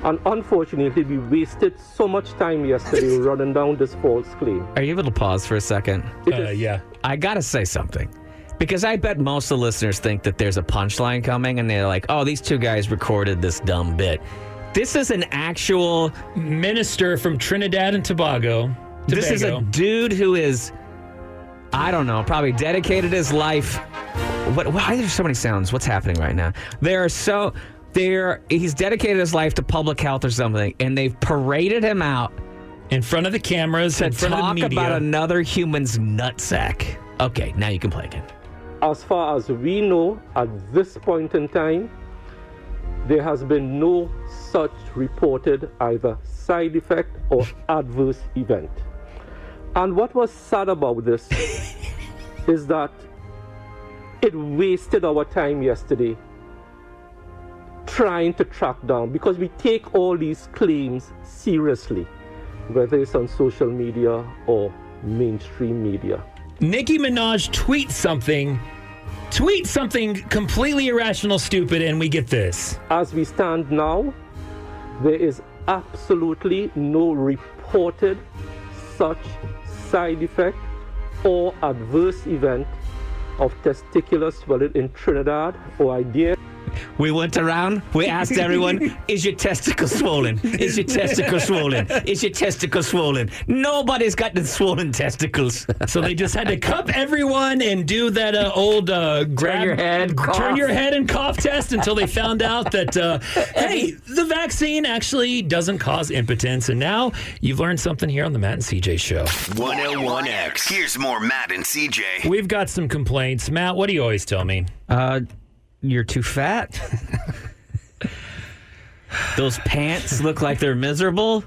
And unfortunately, we wasted so much time yesterday running down this false claim. Are you able to pause for a second? It Uh, is- yeah. I got to say something. Because I bet most of the listeners think that there's a punchline coming and they're like, oh, these two guys recorded this dumb bit. This is an actual... Minister from Trinidad and Tobago. This is a Tobago. dude who is, I don't know, probably dedicated his life. What? Why are there so many sounds? What's happening right now? There are so... There, he's dedicated his life to public health or something, and they've paraded him out In front of the cameras, to in front of talk the media. about another human's nutsack. Okay, now you can play again. As far as we know, at this point in time, there has been no such reported either side effect or adverse event. And what was sad about this is that it wasted our time yesterday trying to track down, because we take all these claims seriously, whether it's on social media or mainstream media. Nicki Minaj tweets something, tweets something completely irrational, stupid, and we get this. As we stand now, there is absolutely no reported such side effect or adverse event of testicular swelling in Trinidad, or I dare. We went around, we asked everyone, is your testicle swollen? Is your testicle swollen? Is your testicle swollen? Nobody's got the swollen testicles. So they just had to cup everyone and do that uh, old uh, grab your head, cough. turn your head and cough test until they found out that, uh, hey, the vaccine actually doesn't cause impotence. And now you've learned something here on the Matt and C J Show. one oh one X. Here's more Matt and C J. We've got some complaints. Matt, what do you always tell me? Uh, you're too fat. Those pants look like they're miserable.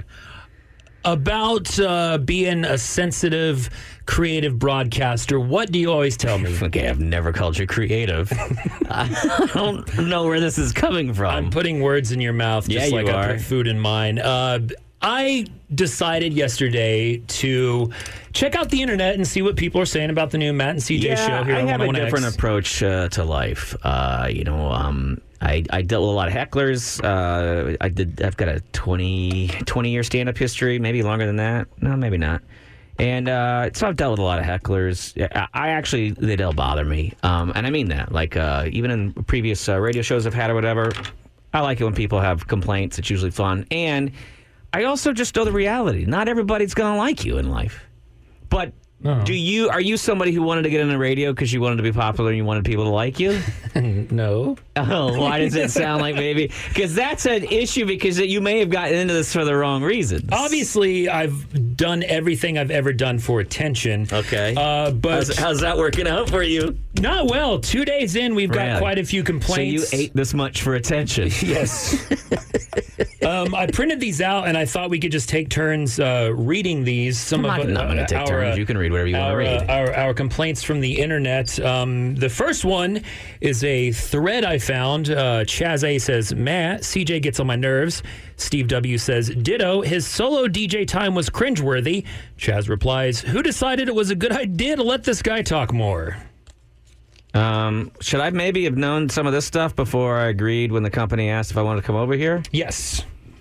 About uh, being a sensitive, creative broadcaster, what do you always tell me? Okay, I've never called you creative. I don't know where this is coming from. I'm putting words in your mouth just Yeah, like you I are. put food in mine. Uh, I decided yesterday to check out the internet and see what people are saying about the new Matt and C J yeah, show here I on have a one oh one X. different approach uh, to life. Uh, you know, um, I, I dealt with a lot of hecklers. Uh, I did. I've got a twenty, twenty year stand up history, maybe longer than that. No, maybe not. And uh, so I've dealt with a lot of hecklers. I, I actually, they don't bother me. Um, and I mean that. Like, uh, even in previous uh, radio shows I've had or whatever, I like it when people have complaints. It's usually fun. And I also just know the reality. Not everybody's going to like you in life. But Oh. do you, are you somebody who wanted to get into radio because you wanted to be popular and you wanted people to like you? No. Oh, why does it sound like maybe? Because that's an issue, because you may have gotten into this for the wrong reasons. Obviously, I've done everything I've ever done for attention. Okay. Uh, but how's, how's that working out for you? not well. Two days in, we've got Really? quite a few complaints. So you ate this much for attention? Yes. um, I printed these out, and I thought we could just take turns uh, reading these. Some I'm of not, not going to take our, turns. uh, You can read whatever you want our, to uh, read. our, our complaints from the internet. Um, the first one is a thread I found. Uh, Chaz A says, Matt, C J gets on my nerves. Steve W says, ditto, his solo D J time was cringeworthy. Chaz replies, who decided it was a good idea to let this guy talk more? Um, should I maybe have known some of this stuff before I agreed when the company asked if I wanted to come over here? Yes.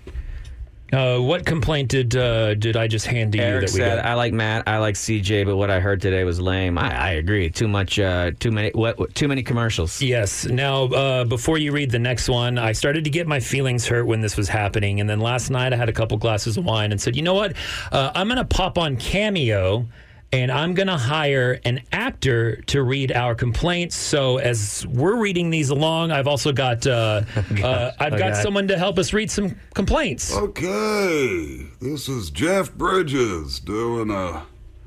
Uh, what complaint did uh, did I just hand to you Eric that we said, got? "I like Matt, I like C J, but what I heard today was lame." I, I agree. Too much, uh, too many, what, what, too many commercials. Yes. Now, uh, before you read the next one, I started to get my feelings hurt when this was happening, and then last night I had a couple glasses of wine and said, "You know what? Uh, I'm going to pop on Cameo." And I'm going to hire an actor to read our complaints. So as we're reading these along, I've also got uh, uh, I've Oh, got God. someone to help us read some complaints. Okay, this is Jeff Bridges doing a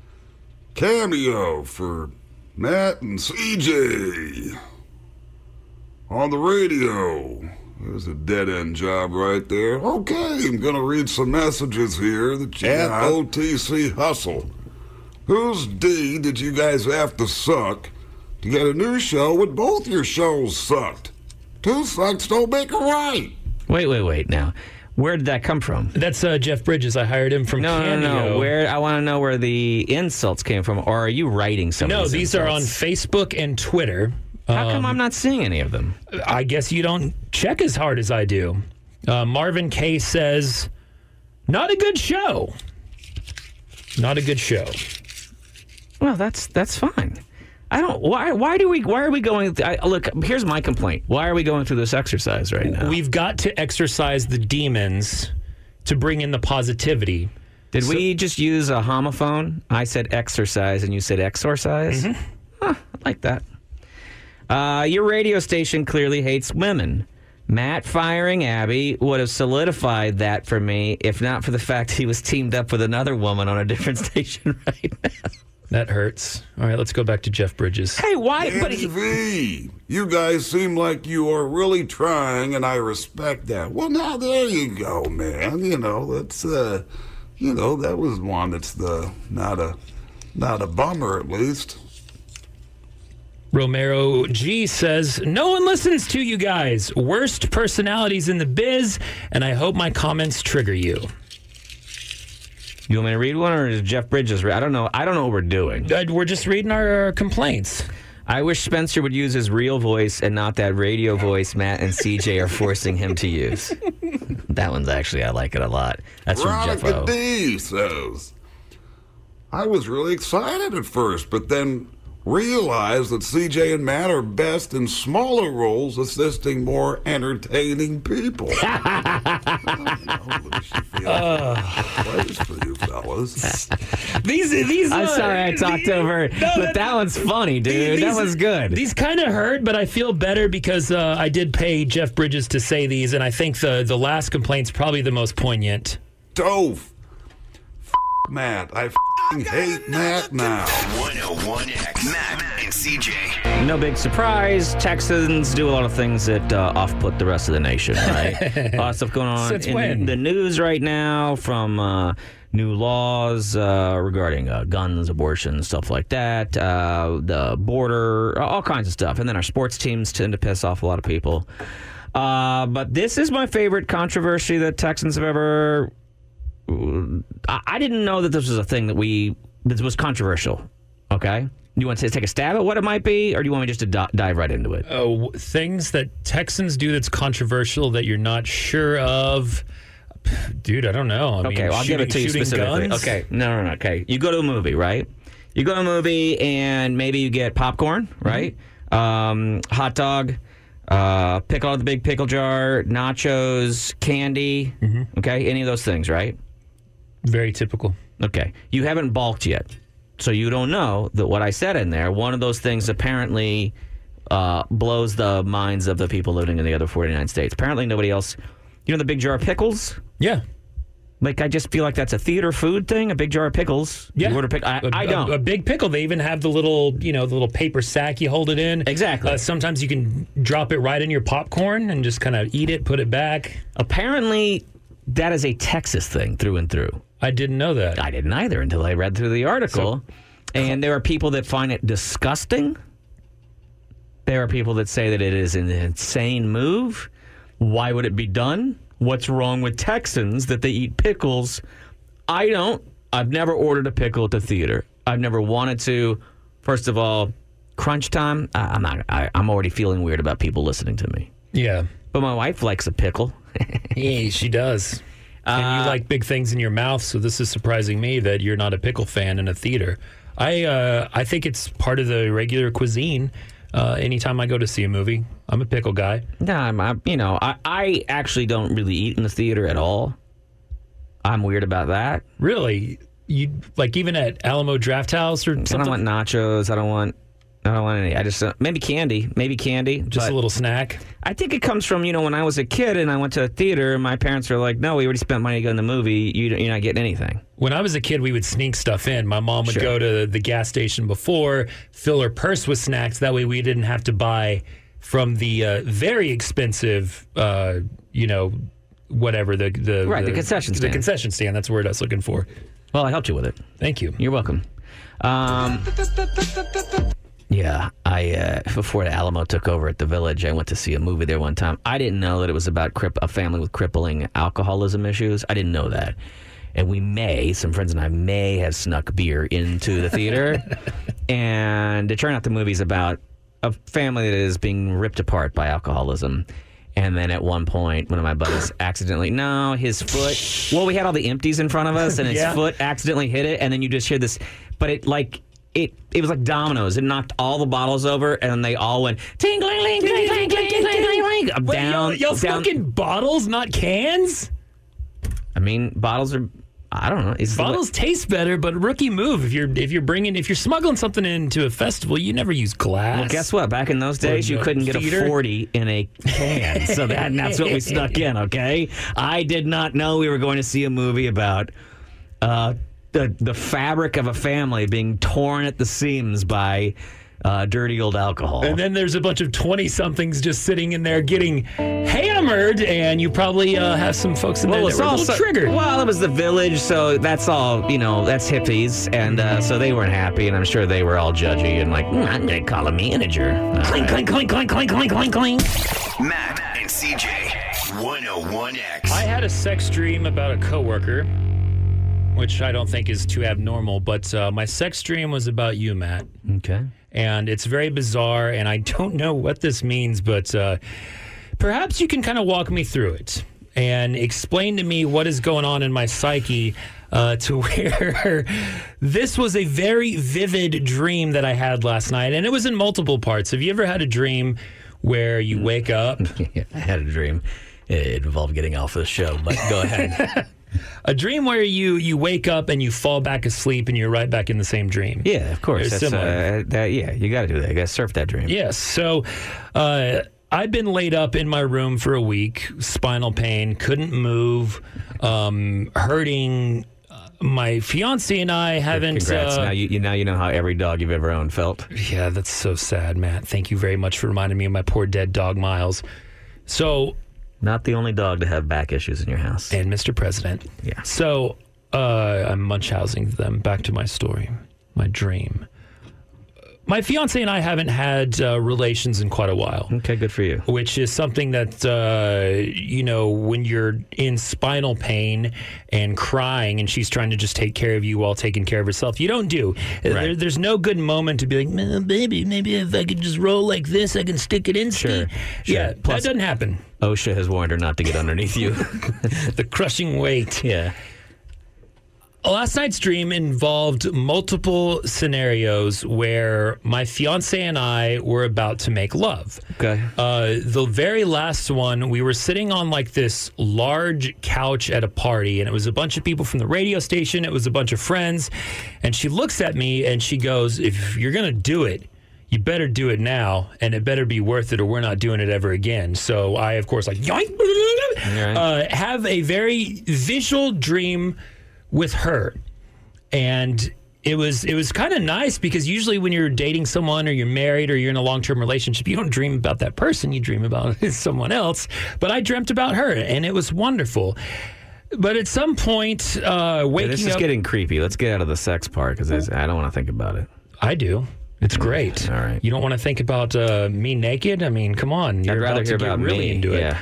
cameo for Matt and C J on the radio. There's a dead-end job right there. Okay, I'm gonna read some messages here that you got. O T C Hustle. Whose D did you guys have to suck to get a new show when both your shows sucked? Two sucks don't make a right. Wait, wait, wait. Now, where did that come from? That's uh, Jeff Bridges. I hired him from No, Cameo. no, no. Where I want to know where the insults came from, or are you writing some? No, of these these are on insults? Facebook and Twitter. How come Um, I'm not seeing any of them? I guess you don't check as hard as I do. Uh, Marvin K says, not a good show. Not a good show. Well, that's that's fine. I don't. Why? Why do we? Why are we going? I, look, here's my complaint. Why are we going through this exercise right now? We've got to exercise the demons to bring in the positivity. Did so, we just use a homophone? I said exercise and you said exorcise? Mm-hmm. Huh, I like that. Uh, your radio station clearly hates women. Matt firing Abby would have solidified that for me if not for the fact he was teamed up with another woman on a different station right now. That hurts. All right, let's go back to Jeff Bridges. Hey, why? But Andy V, you guys seem like you are really trying, and I respect that. Well, now there you go, man. You know, that's, uh, you know, that was one that's the not a, not a bummer at least. Romero G says, no one listens to you guys. Worst personalities in the biz, and I hope my comments trigger you. You want me to read one, or is Jeff Bridges? I don't know. I don't know what we're doing. Uh, we're just reading our uh, complaints. I wish Spencer would use his real voice and not that radio voice Matt and C J are forcing him to use. That one's actually, I like it a lot. That's from Jeff Veronica O. D says, I was really excited at first, but then realized that C J and Matt are best in smaller roles, assisting more entertaining people. Place for you fellas. These, these. I'm uh, sorry I talked these, over, no, but that, that one's funny, dude. These, that was good. These kind of hurt, but I feel better because uh, I did pay Jeff Bridges to say these, and I think the, the last complaint's probably the most poignant. Dove. F- Matt. I f***ing hate Matt now. one oh one X. Matt and C J. No big surprise. Texans do a lot of things that uh, off-put the rest of the nation, right? A lot of stuff going on Since in when? the news right now, from uh, new laws uh, regarding uh, guns, abortion, stuff like that, uh, the border, all kinds of stuff. And then our sports teams tend to piss off a lot of people. Uh, but this is my favorite controversy that Texans have ever... I, I didn't know that this was a thing that we... This was controversial, okay? You want to take a stab at what it might be, or do you want me just to d- dive right into it? Oh, things that Texans do that's controversial that you're not sure of. Dude, I don't know. I okay, mean, well, I'll shooting, give it to you shooting specifically. guns? Okay, no, no, no. Okay, you go to a movie, right? You go to a movie, and maybe you get popcorn, right? Mm-hmm. Um, hot dog, uh, pickle out of the big pickle jar, nachos, candy. Mm-hmm. Okay, any of those things, right? Very typical. Okay, you haven't balked yet. So you don't know that what I said in there, one of those things apparently uh, blows the minds of the people living in the other forty-nine states. Apparently nobody else... You know the big jar of pickles? Yeah. Like, I just feel like that's a theater food thing, a big jar of pickles. Yeah. You order pick- I, a, I don't. A, a big pickle. They even have the little, you know, the little paper sack you hold it in. Exactly. Uh, sometimes you can drop it right in your popcorn and just kind of eat it, put it back. Apparently, that is a Texas thing through and through. I didn't know that. I didn't either until I read through the article. So, and there are people that find it disgusting. There are people that say that it is an insane move. Why would it be done? What's wrong with Texans that they eat pickles? I don't. I've never ordered a pickle at the theater. I've never wanted to. First of all, crunch time, I, I'm not. I, I'm already feeling weird about people listening to me. Yeah. But my wife likes a pickle. Yeah, she does. And Uh, you like big things in your mouth, so this is surprising me that you're not a pickle fan in a theater. I uh, I think it's part of the regular cuisine. Uh, anytime I go to see a movie, I'm a pickle guy. No, I'm, I'm, you know, I, I actually don't really eat in the theater at all. I'm weird about that. Really? You like even at Alamo Draft House or something? I don't want nachos. I don't want. I don't want any. I just uh, maybe candy. Maybe candy. Just but a little snack. I think it comes from, you know, when I was a kid and I went to a theater, my parents were like, "No, we already spent money going to the movie. You, you're not getting anything." When I was a kid, we would sneak stuff in. My mom would Sure. go to the gas station before, fill her purse with snacks. That way we didn't have to buy from the uh, very expensive, uh, you know, whatever, the... the Right, the concession stand. The concession stand. That's the word I was looking for. Well, I helped you with it. Thank you. You're welcome. Um, yeah, I uh, before the Alamo took over at the Village, I went to see a movie there one time. I didn't know that it was about crip- a family with crippling alcoholism issues. I didn't know that. And we may, some friends and I may have snuck beer into the theater. And it turned out the movie's about a family that is being ripped apart by alcoholism. And then at one point, one of my buddies accidentally, no, his foot, well, we had all the empties in front of us, and his Yeah. foot accidentally hit it, and then you just hear this, but it like, it it was like dominoes. It knocked all the bottles over, and they all went, ting-ling, ling, ting, ting, ting, ting, ting, ting, Wait, down, y'all, y'all down. fucking bottles, not cans? I mean, bottles are, I don't know. Is Bottles taste better, but rookie move. If you're if you're bringing if you're smuggling something into a festival, you never use glass. Well, guess what? Back in those days, you no couldn't get a theater. forty in a can. So that, that's what we snuck in, okay? I did not know we were going to see a movie about uh, the, the fabric of a family being torn at the seams by uh, dirty old alcohol. And then there's a bunch of twenty-somethings just sitting in there getting hammered, and you probably uh, have some folks in there that were a little so- triggered. Well, it was the village, so that's all, you know, that's hippies, and uh, so they weren't happy, and I'm sure they were all judgy and like, mm, I'm going to call a manager. All Clink, right. clink, clink, clink, clink, clink, clink. Matt and C J, one oh one X. I had a sex dream about a coworker, which I don't think is too abnormal, but uh, my sex dream was about you, Matt. Okay. And it's very bizarre, and I don't know what this means, but uh, perhaps you can kind of walk me through it and explain to me what is going on in my psyche uh, to where this was a very vivid dream that I had last night, and it was in multiple parts. Have you ever had a dream where you wake up? Yeah, I had a dream. It involved getting off of the show, but go ahead. A dream where you, you wake up and you fall back asleep and you're right back in the same dream. Yeah, of course. Very That's, similar. uh, that, yeah, you got to do that. You got to surf that dream. Yes. So uh, I've been laid up in my room for a week, spinal pain, couldn't move, um, hurting. Uh, my fiance and I haven't. Congrats. Uh, now, you, you, now you know how every dog you've ever owned felt. yeah, that's so sad, Matt. Thank you very much for reminding me of my poor dead dog, Miles. So, Not the only dog to have back issues in your house. and Mister President. Yeah. So uh, I'm munchhousing them. Back to my story, my dream. My fiance and I haven't had uh, relations in quite a while. Okay, good for you. Which is something that, uh, you know, when you're in spinal pain and crying and she's trying to just take care of you while taking care of herself, you don't do. Right. There, there's no good moment to be like, "Man, baby, maybe if I could just roll like this, I can stick it in. Sure, Steve." sure. Yeah, Plus- that doesn't happen. OSHA has warned her not to get underneath you. The crushing weight. Yeah. Last night's dream involved multiple scenarios where my fiance and I were about to make love. Okay. Uh, the very last one, we were sitting on like this large couch at a party, and it was a bunch of people from the radio station. It was a bunch of friends. And she looks at me and she goes, "If you're going to do it, you better do it now, and it better be worth it, or we're not doing it ever again." So I, of course, like, yoink, Right. uh, have a very visual dream with her. And it was it was kind of nice because usually when you're dating someone or you're married or you're in a long-term relationship, you don't dream about that person, you dream about someone else. But I dreamt about her, and it was wonderful. But at some point, uh, Yeah, waking this is up... getting creepy. Let's get out of the sex part because I don't want to think about it. I do. It's great. All right. You don't want to think about uh, me naked? I mean, come on. You're I'd rather about hear to get about really me. into it. Yeah.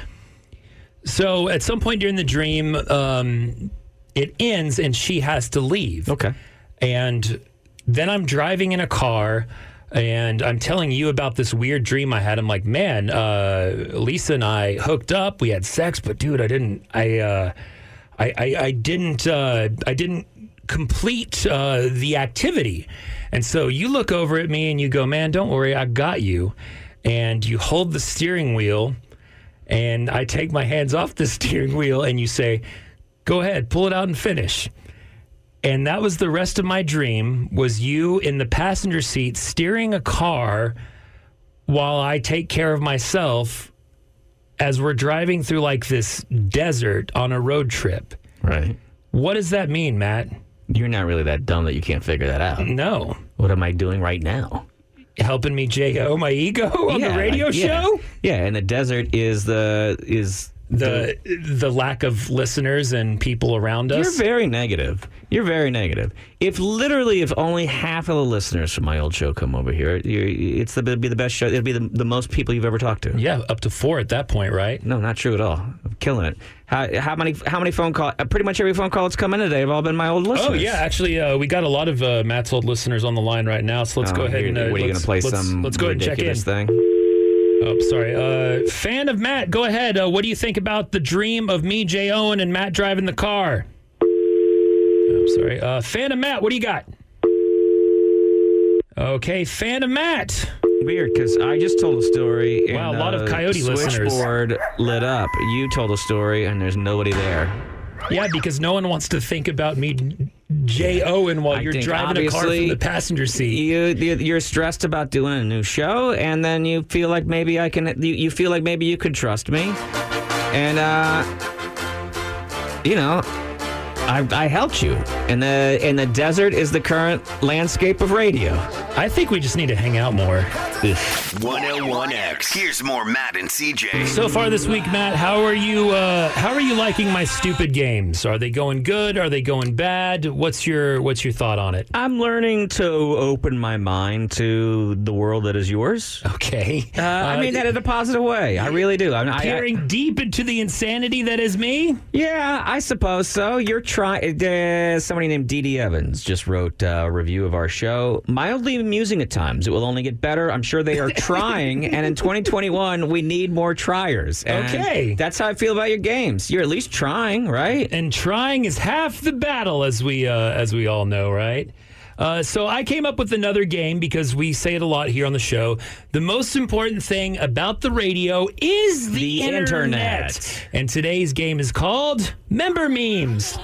So at some point during the dream, um, it ends and she has to leave. Okay. And then I'm driving in a car and I'm telling you about this weird dream I had. I'm like, man, uh, Lisa and I hooked up. We had sex, but dude, I didn't, I, uh, I, I, I didn't, uh, I didn't complete uh, the activity. And so you look over at me and you go, man, don't worry, I got you. And you hold the steering wheel and I take my hands off the steering wheel and you say, go ahead, pull it out and finish. And that was the rest of my dream, was you in the passenger seat steering a car while I take care of myself as we're driving through like this desert on a road trip. Right. What does that mean, Matt? You're not really that dumb that you can't figure that out. No. What am I doing right now? Helping me J O my ego on Yeah, the radio like, yeah. show? Yeah, and the desert is the is The the lack of listeners and people around us. You're very negative. You're very negative. If literally, if only half of the listeners from my old show come over here, you're, it's the it'll be the best show. It'll be the, the most people you've ever talked to. Yeah, up to four at that point, right? No, not true at all. I'm killing it. How, how many how many phone calls? Pretty much every phone call that's come in today have all been my old listeners. Oh yeah, actually, uh, we got a lot of uh, Matt's old listeners on the line right now. So let's Oh, go ahead here- and uh, what are you let's, going to play let's, some let's go ahead and check in. ridiculous thing? Oh, sorry. Uh, fan of Matt, go ahead. Uh, what do you think about the dream of me, Jay Owen, and Matt driving the car? Oh, sorry. Uh, fan of Matt, what do you got? Okay, fan of Matt. Weird, because I just told a story. Wow, and, a lot of uh, Coyote listeners. Switchboard lit up. You told a story, and there's nobody there. Yeah, because no one wants to think about me, Jay Owen, while I you're think driving a car from obviously the passenger seat. You, you you're stressed about doing a new show, and then you feel like maybe I can. You, you feel like maybe you could trust me, and uh, you know, I I helped you. And the in the desert is the current landscape of radio. I think we just need to hang out more. one oh one X. Here's more Matt and C J. So far this week, Matt, how are you? Uh, how are you liking my stupid games? Are they going good? Are they going bad? What's your What's your thought on it? I'm learning to open my mind to the world that is yours. Okay, Uh, I mean that in a positive way. I really do. I'm I, peering I, deep into the insanity that is me. yeah, I suppose so. You're trying. Uh, somebody named Dee Dee Evans just wrote a review of our show. Mildly amusing at times. It will only get better. I'm sure they are trying. And in twenty twenty-one, we need more triers. And Okay. that's how I feel about your games. You're at least trying, right? And trying is half the battle, as we uh, as we all know, right? Uh, so I came up with another game because we say it a lot here on the show. The most important thing about the radio is the, The internet. And today's game is called Member Memes.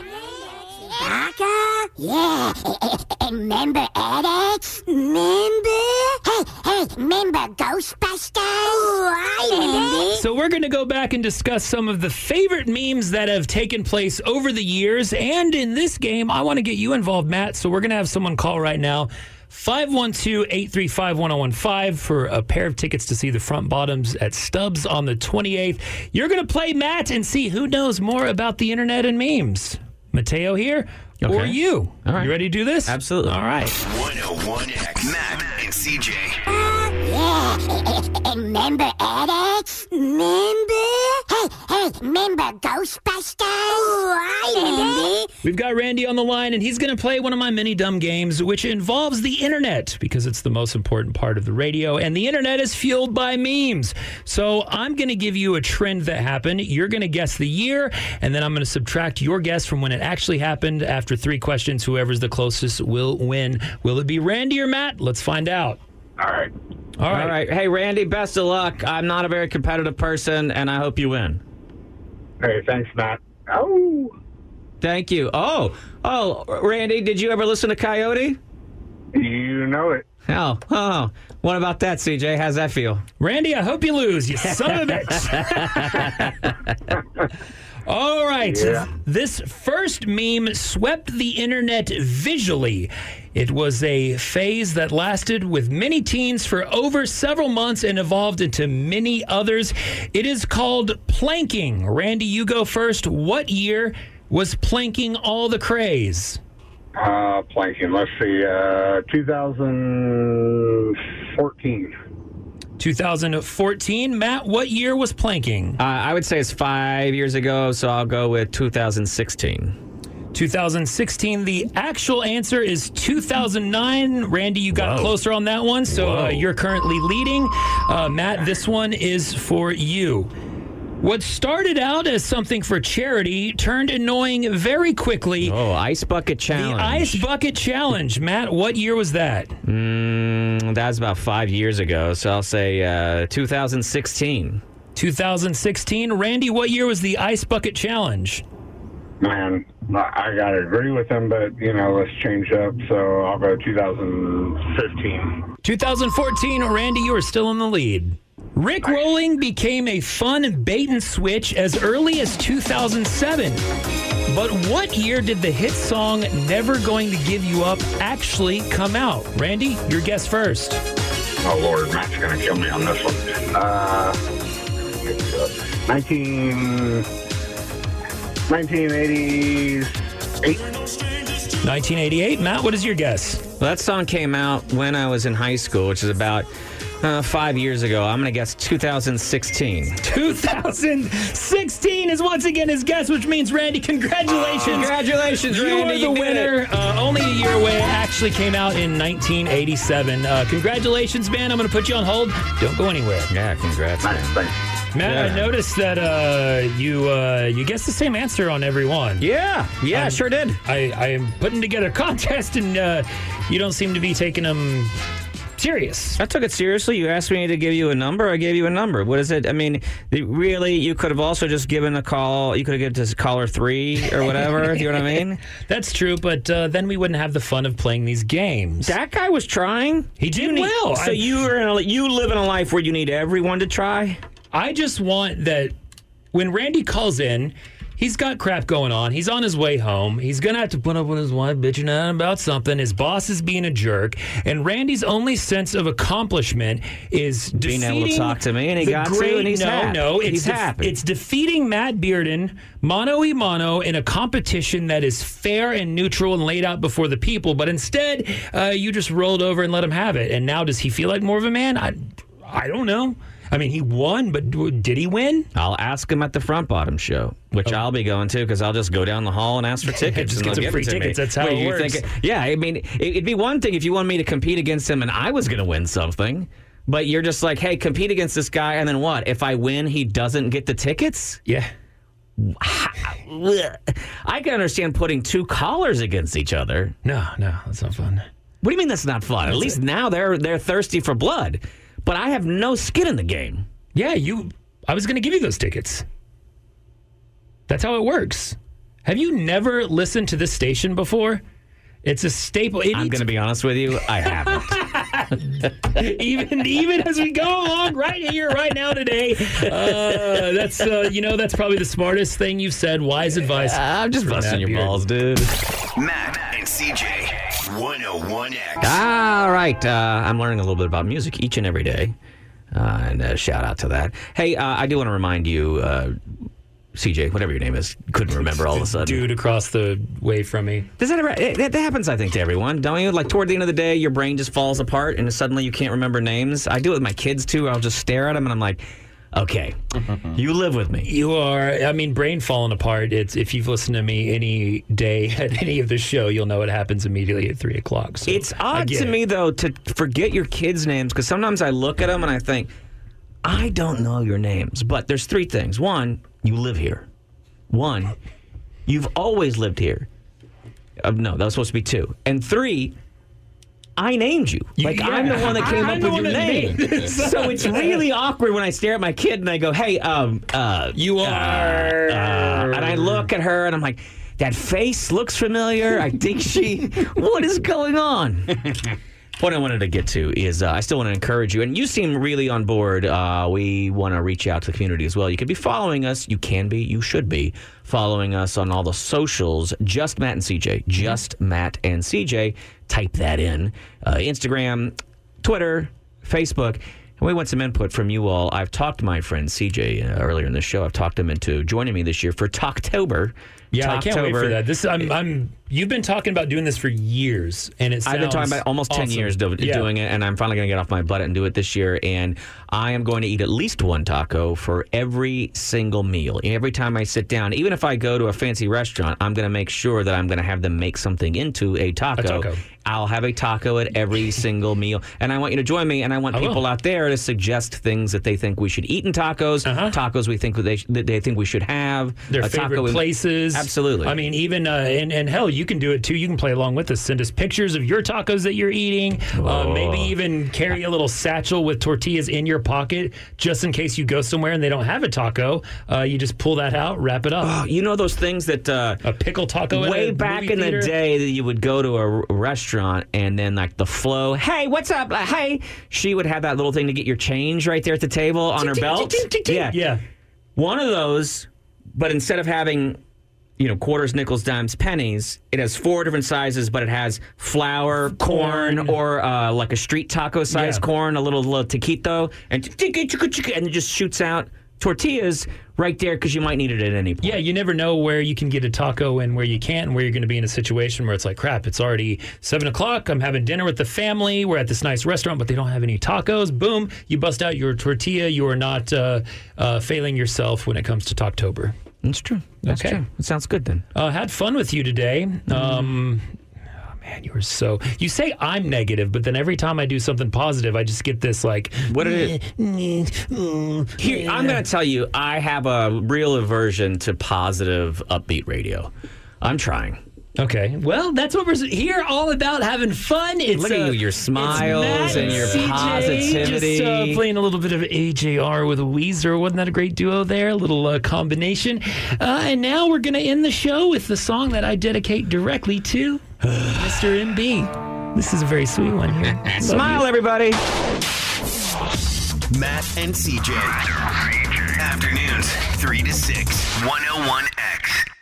Baka? Yeah. Remember Alex? Remember? Hey, hey, remember Ghostbusters? Oh, I remember. So we're going to go back and discuss some of the favorite memes that have taken place over the years. And in this game, I want to get you involved, Matt. So we're going to have someone call right now. five one two, eight three five, one oh one five for a pair of tickets to see the Front Bottoms at Stubbs on the twenty-eighth. You're going to play Matt and see who knows more about the internet and memes. Mateo here, or Okay. you. All right. You ready to do this? Absolutely. All right. one oh one X. Matt and C J. Yeah. Remember Alex? Remember? Hey, hey, remember Ghostbusters? Oh, I remember. We've got Randy on the line, and he's going to play one of my mini dumb games, which involves the internet, because it's the most important part of the radio, and the internet is fueled by memes. So I'm going to give you a trend that happened. You're going to guess the year, and then I'm going to subtract your guess from when it actually happened. After three questions, whoever's the closest will win. Will it be Randy or Matt? Let's find out. All right. All right. All right. Hey, Randy, best of luck. I'm not a very competitive person, and I hope you win. Hey, thanks, Matt. Oh. Thank you. Oh, oh, Randy, did you ever listen to Coyote? You know it. Oh, oh. What about that, C J? How's that feel? Randy, I hope you lose, you son of a bitch. All right. Yeah. This first meme swept the internet visually. It was a phase that lasted with many teens for over several months and evolved into many others. It is called planking. Randy, you go first. What year was planking all the craze? Uh, planking. Let's see. Uh, two thousand fourteen. two thousand fourteen. Matt, what year was planking? Uh, I would say it's five years ago, so I'll go with two thousand sixteen. two thousand sixteen. The actual answer is two thousand nine. Randy, you got Whoa. closer on that one, so uh, Whoa. you're currently leading. Uh, Matt, this one is for you. What started out as something for charity turned annoying very quickly. Oh, Ice Bucket The Challenge. Ice Bucket Challenge. Matt, what year was that? Mm, that was about five years ago, so I'll say uh, two thousand sixteen. two thousand sixteen. Randy, what year was the Ice Bucket Challenge? Man, I gotta agree with him, but you know, let's change up. So I'll go two thousand fifteen. two thousand fourteen. Randy, you are still in the lead. Rick rolling became a fun bait and switch as early as two thousand seven. But what year did the hit song Never Going to Give You Up actually come out? Randy, your guess first. Oh Lord, Matt's gonna kill me on this one. Uh, nineteen, nineteen eighty-eight. nineteen eighty-eight. Matt, what is your guess? Well, that song came out when I was in high school, which is about Uh, five years ago. I'm going to guess two thousand sixteen. two thousand sixteen is once again his guess, which means, Randy, congratulations. Congratulations, You Randy. are the You did winner. it. Uh, only a year away. It actually came out in nineteen eighty-seven. Uh, congratulations, man. I'm going to put you on hold. Don't go anywhere. Yeah, congrats, man. Matt, Yeah. I noticed that uh, you uh, you guessed the same answer on every one. Yeah, yeah, Um, sure did. I, I am putting together a contest, and uh, you don't seem to be taking them serious. I took it seriously. You asked me to give you a number. I gave you a number. What is it? I mean, the- really, you could have also just given a call. You could have given to caller three or whatever. You know what I mean? That's true, but uh, then we wouldn't have the fun of playing these games. That guy was trying. He did You need- well. So I- you are in a, you live in a life where you need everyone to try. I just want that when Randy calls in, he's got crap going on. He's on his way home. He's going to have to put up with his wife bitching at him about something. His boss is being a jerk. And Randy's only sense of accomplishment is Being able to defeating talk to me, and he the got to, great, and he's no, happy. no, it's He's happy. It's defeating Matt Bearden mano a mano in a competition that is fair and neutral and laid out before the people. But instead, uh, you just rolled over and let him have it. And now does he feel like more of a man? I, I don't know. I mean, he won, but d- did he win? I'll ask him at the Front Bottom show, which I'll be going to because I'll just go down the hall and ask for tickets. Just and get they'll some give free it to tickets. Me. That's how What, it you works. think- yeah, I mean, it- it'd be one thing if you wanted me to compete against him and I was going to win something, but you're just like, hey, compete against this guy, and then what? If I win, he doesn't get the tickets? Yeah. I can understand putting two callers against each other. No, no, that's not fun. What do you mean that's not fun? At least now they're they're thirsty for blood, but I have no skin in the game. Yeah, you. I was going to give you those tickets. That's how it works. Have you never listened to this station before? It's a staple. It I'm eats- going to be honest with you, I haven't. even even as we go along right here, right now, today. Uh, that's uh, you know that's probably the smartest thing you've said. Wise advice. I'm just from busting Matt your Beard. balls, dude. Matt and C J, one oh one X. All right. Uh, I'm learning a little bit about music each and every day. Uh, and uh, shout out to that. Hey, uh, I do want to remind you, uh, C J, whatever your name is, couldn't remember all of a sudden. Dude across the way from me. Does that ever? It, that happens, I think, to everyone, don't you? Like toward the end of the day, your brain just falls apart, and suddenly you can't remember names. I do it with my kids too. I'll just stare at them, and I'm like, "Okay, you live with me." You are, I mean, brain falling apart. It's if you've listened to me any day at any of the show, you'll know it happens immediately at three o'clock. So It's I odd get to it. me, though, to forget your kids' names, because sometimes I look at them and I think, I don't know your names. But there's three things. One, you live here. One, you've always lived here. Uh, no, that was supposed to be two. And three, I named you. Like, yeah. I'm the one that came I'm up the with one your that name. named it. So it's really awkward when I stare at my kid and I go, hey, um, uh, You uh, are. uh, and I look at her and I'm like, that face looks familiar. I think she, what is going on? What I wanted to get to is uh, I still want to encourage you, and you seem really on board. Uh, we want to reach out to the community as well. You could be following us. You can be. You should be following us on all the socials. Just Matt and C J. Just Matt and C J. Type that in. Uh, Instagram, Twitter, Facebook. And we want some input from you all. I've talked to my friend C J uh, earlier in the show. I've talked him into joining me this year for Talktober. Yeah, I can't wait for Talktober. that. This I'm I'm you've been talking about doing this for years, and it sounds I've been talking about almost ten awesome. years do, Yeah. doing it, and I'm finally going to get off my butt and do it this year. And I am going to eat at least one taco for every single meal. Every time I sit down, even if I go to a fancy restaurant, I'm going to make sure that I'm going to have them make something into a taco. A taco. I'll have a taco at every single meal. And I want you to join me, and I want I people will. out there to suggest things that they think we should eat in tacos, Uh-huh. tacos we think that they, that they think we should have. Their a favorite taco we- places. Absolutely. I mean, even, uh, and, and hell, you can do it too. You can play along with us. Send us pictures of your tacos that you're eating. Uh, maybe even carry a little satchel with tortillas in your pocket just in case you go somewhere and they don't have a taco. Uh, you just pull that out, wrap it up. Oh, you know those things that... Uh, a pickle taco way at a back movie in theater? the day that you would go to a r- restaurant and then like the flow, hey, what's up? Like, hey, she would have that little thing to get your change right there at the table on her belt. Yeah. Yeah. One of those, but instead of having, you know, quarters, nickels, dimes, pennies, it has four different sizes, but it has flour, corn, Corn. or uh, like a street taco size Yeah. corn, a little, little taquito, and and it just shoots out tortillas right there because you might need it at any point. Yeah, you never know where you can get a taco and where you can't, and where you're going to be in a situation where it's like, crap, it's already seven o'clock. I'm having dinner with the family. We're at this nice restaurant, but they don't have any tacos. Boom, you bust out your tortilla. You are not uh, uh, failing yourself when it comes to Talktober. That's true. That's Okay. true. It sounds good then. Uh, had fun with you today. Um, oh, man, you were so... You say I'm negative, but then every time I do something positive, I just get this like... What it is? Here, I'm going to tell you, I have a real aversion to positive, upbeat radio. I'm trying. Okay, well, that's what we're here all about, having fun. It's, Look at uh, you, your smiles it's Matt and your C J, positivity. Just uh, playing a little bit of A J R with a Weezer. Wasn't that a great duo there? A little uh, combination. Uh, and now we're going to end the show with the song that I dedicate directly to Mister M B. This is a very sweet one here. Love Smile, you. everybody. Matt and C J. Afternoons, three to six, one oh one X.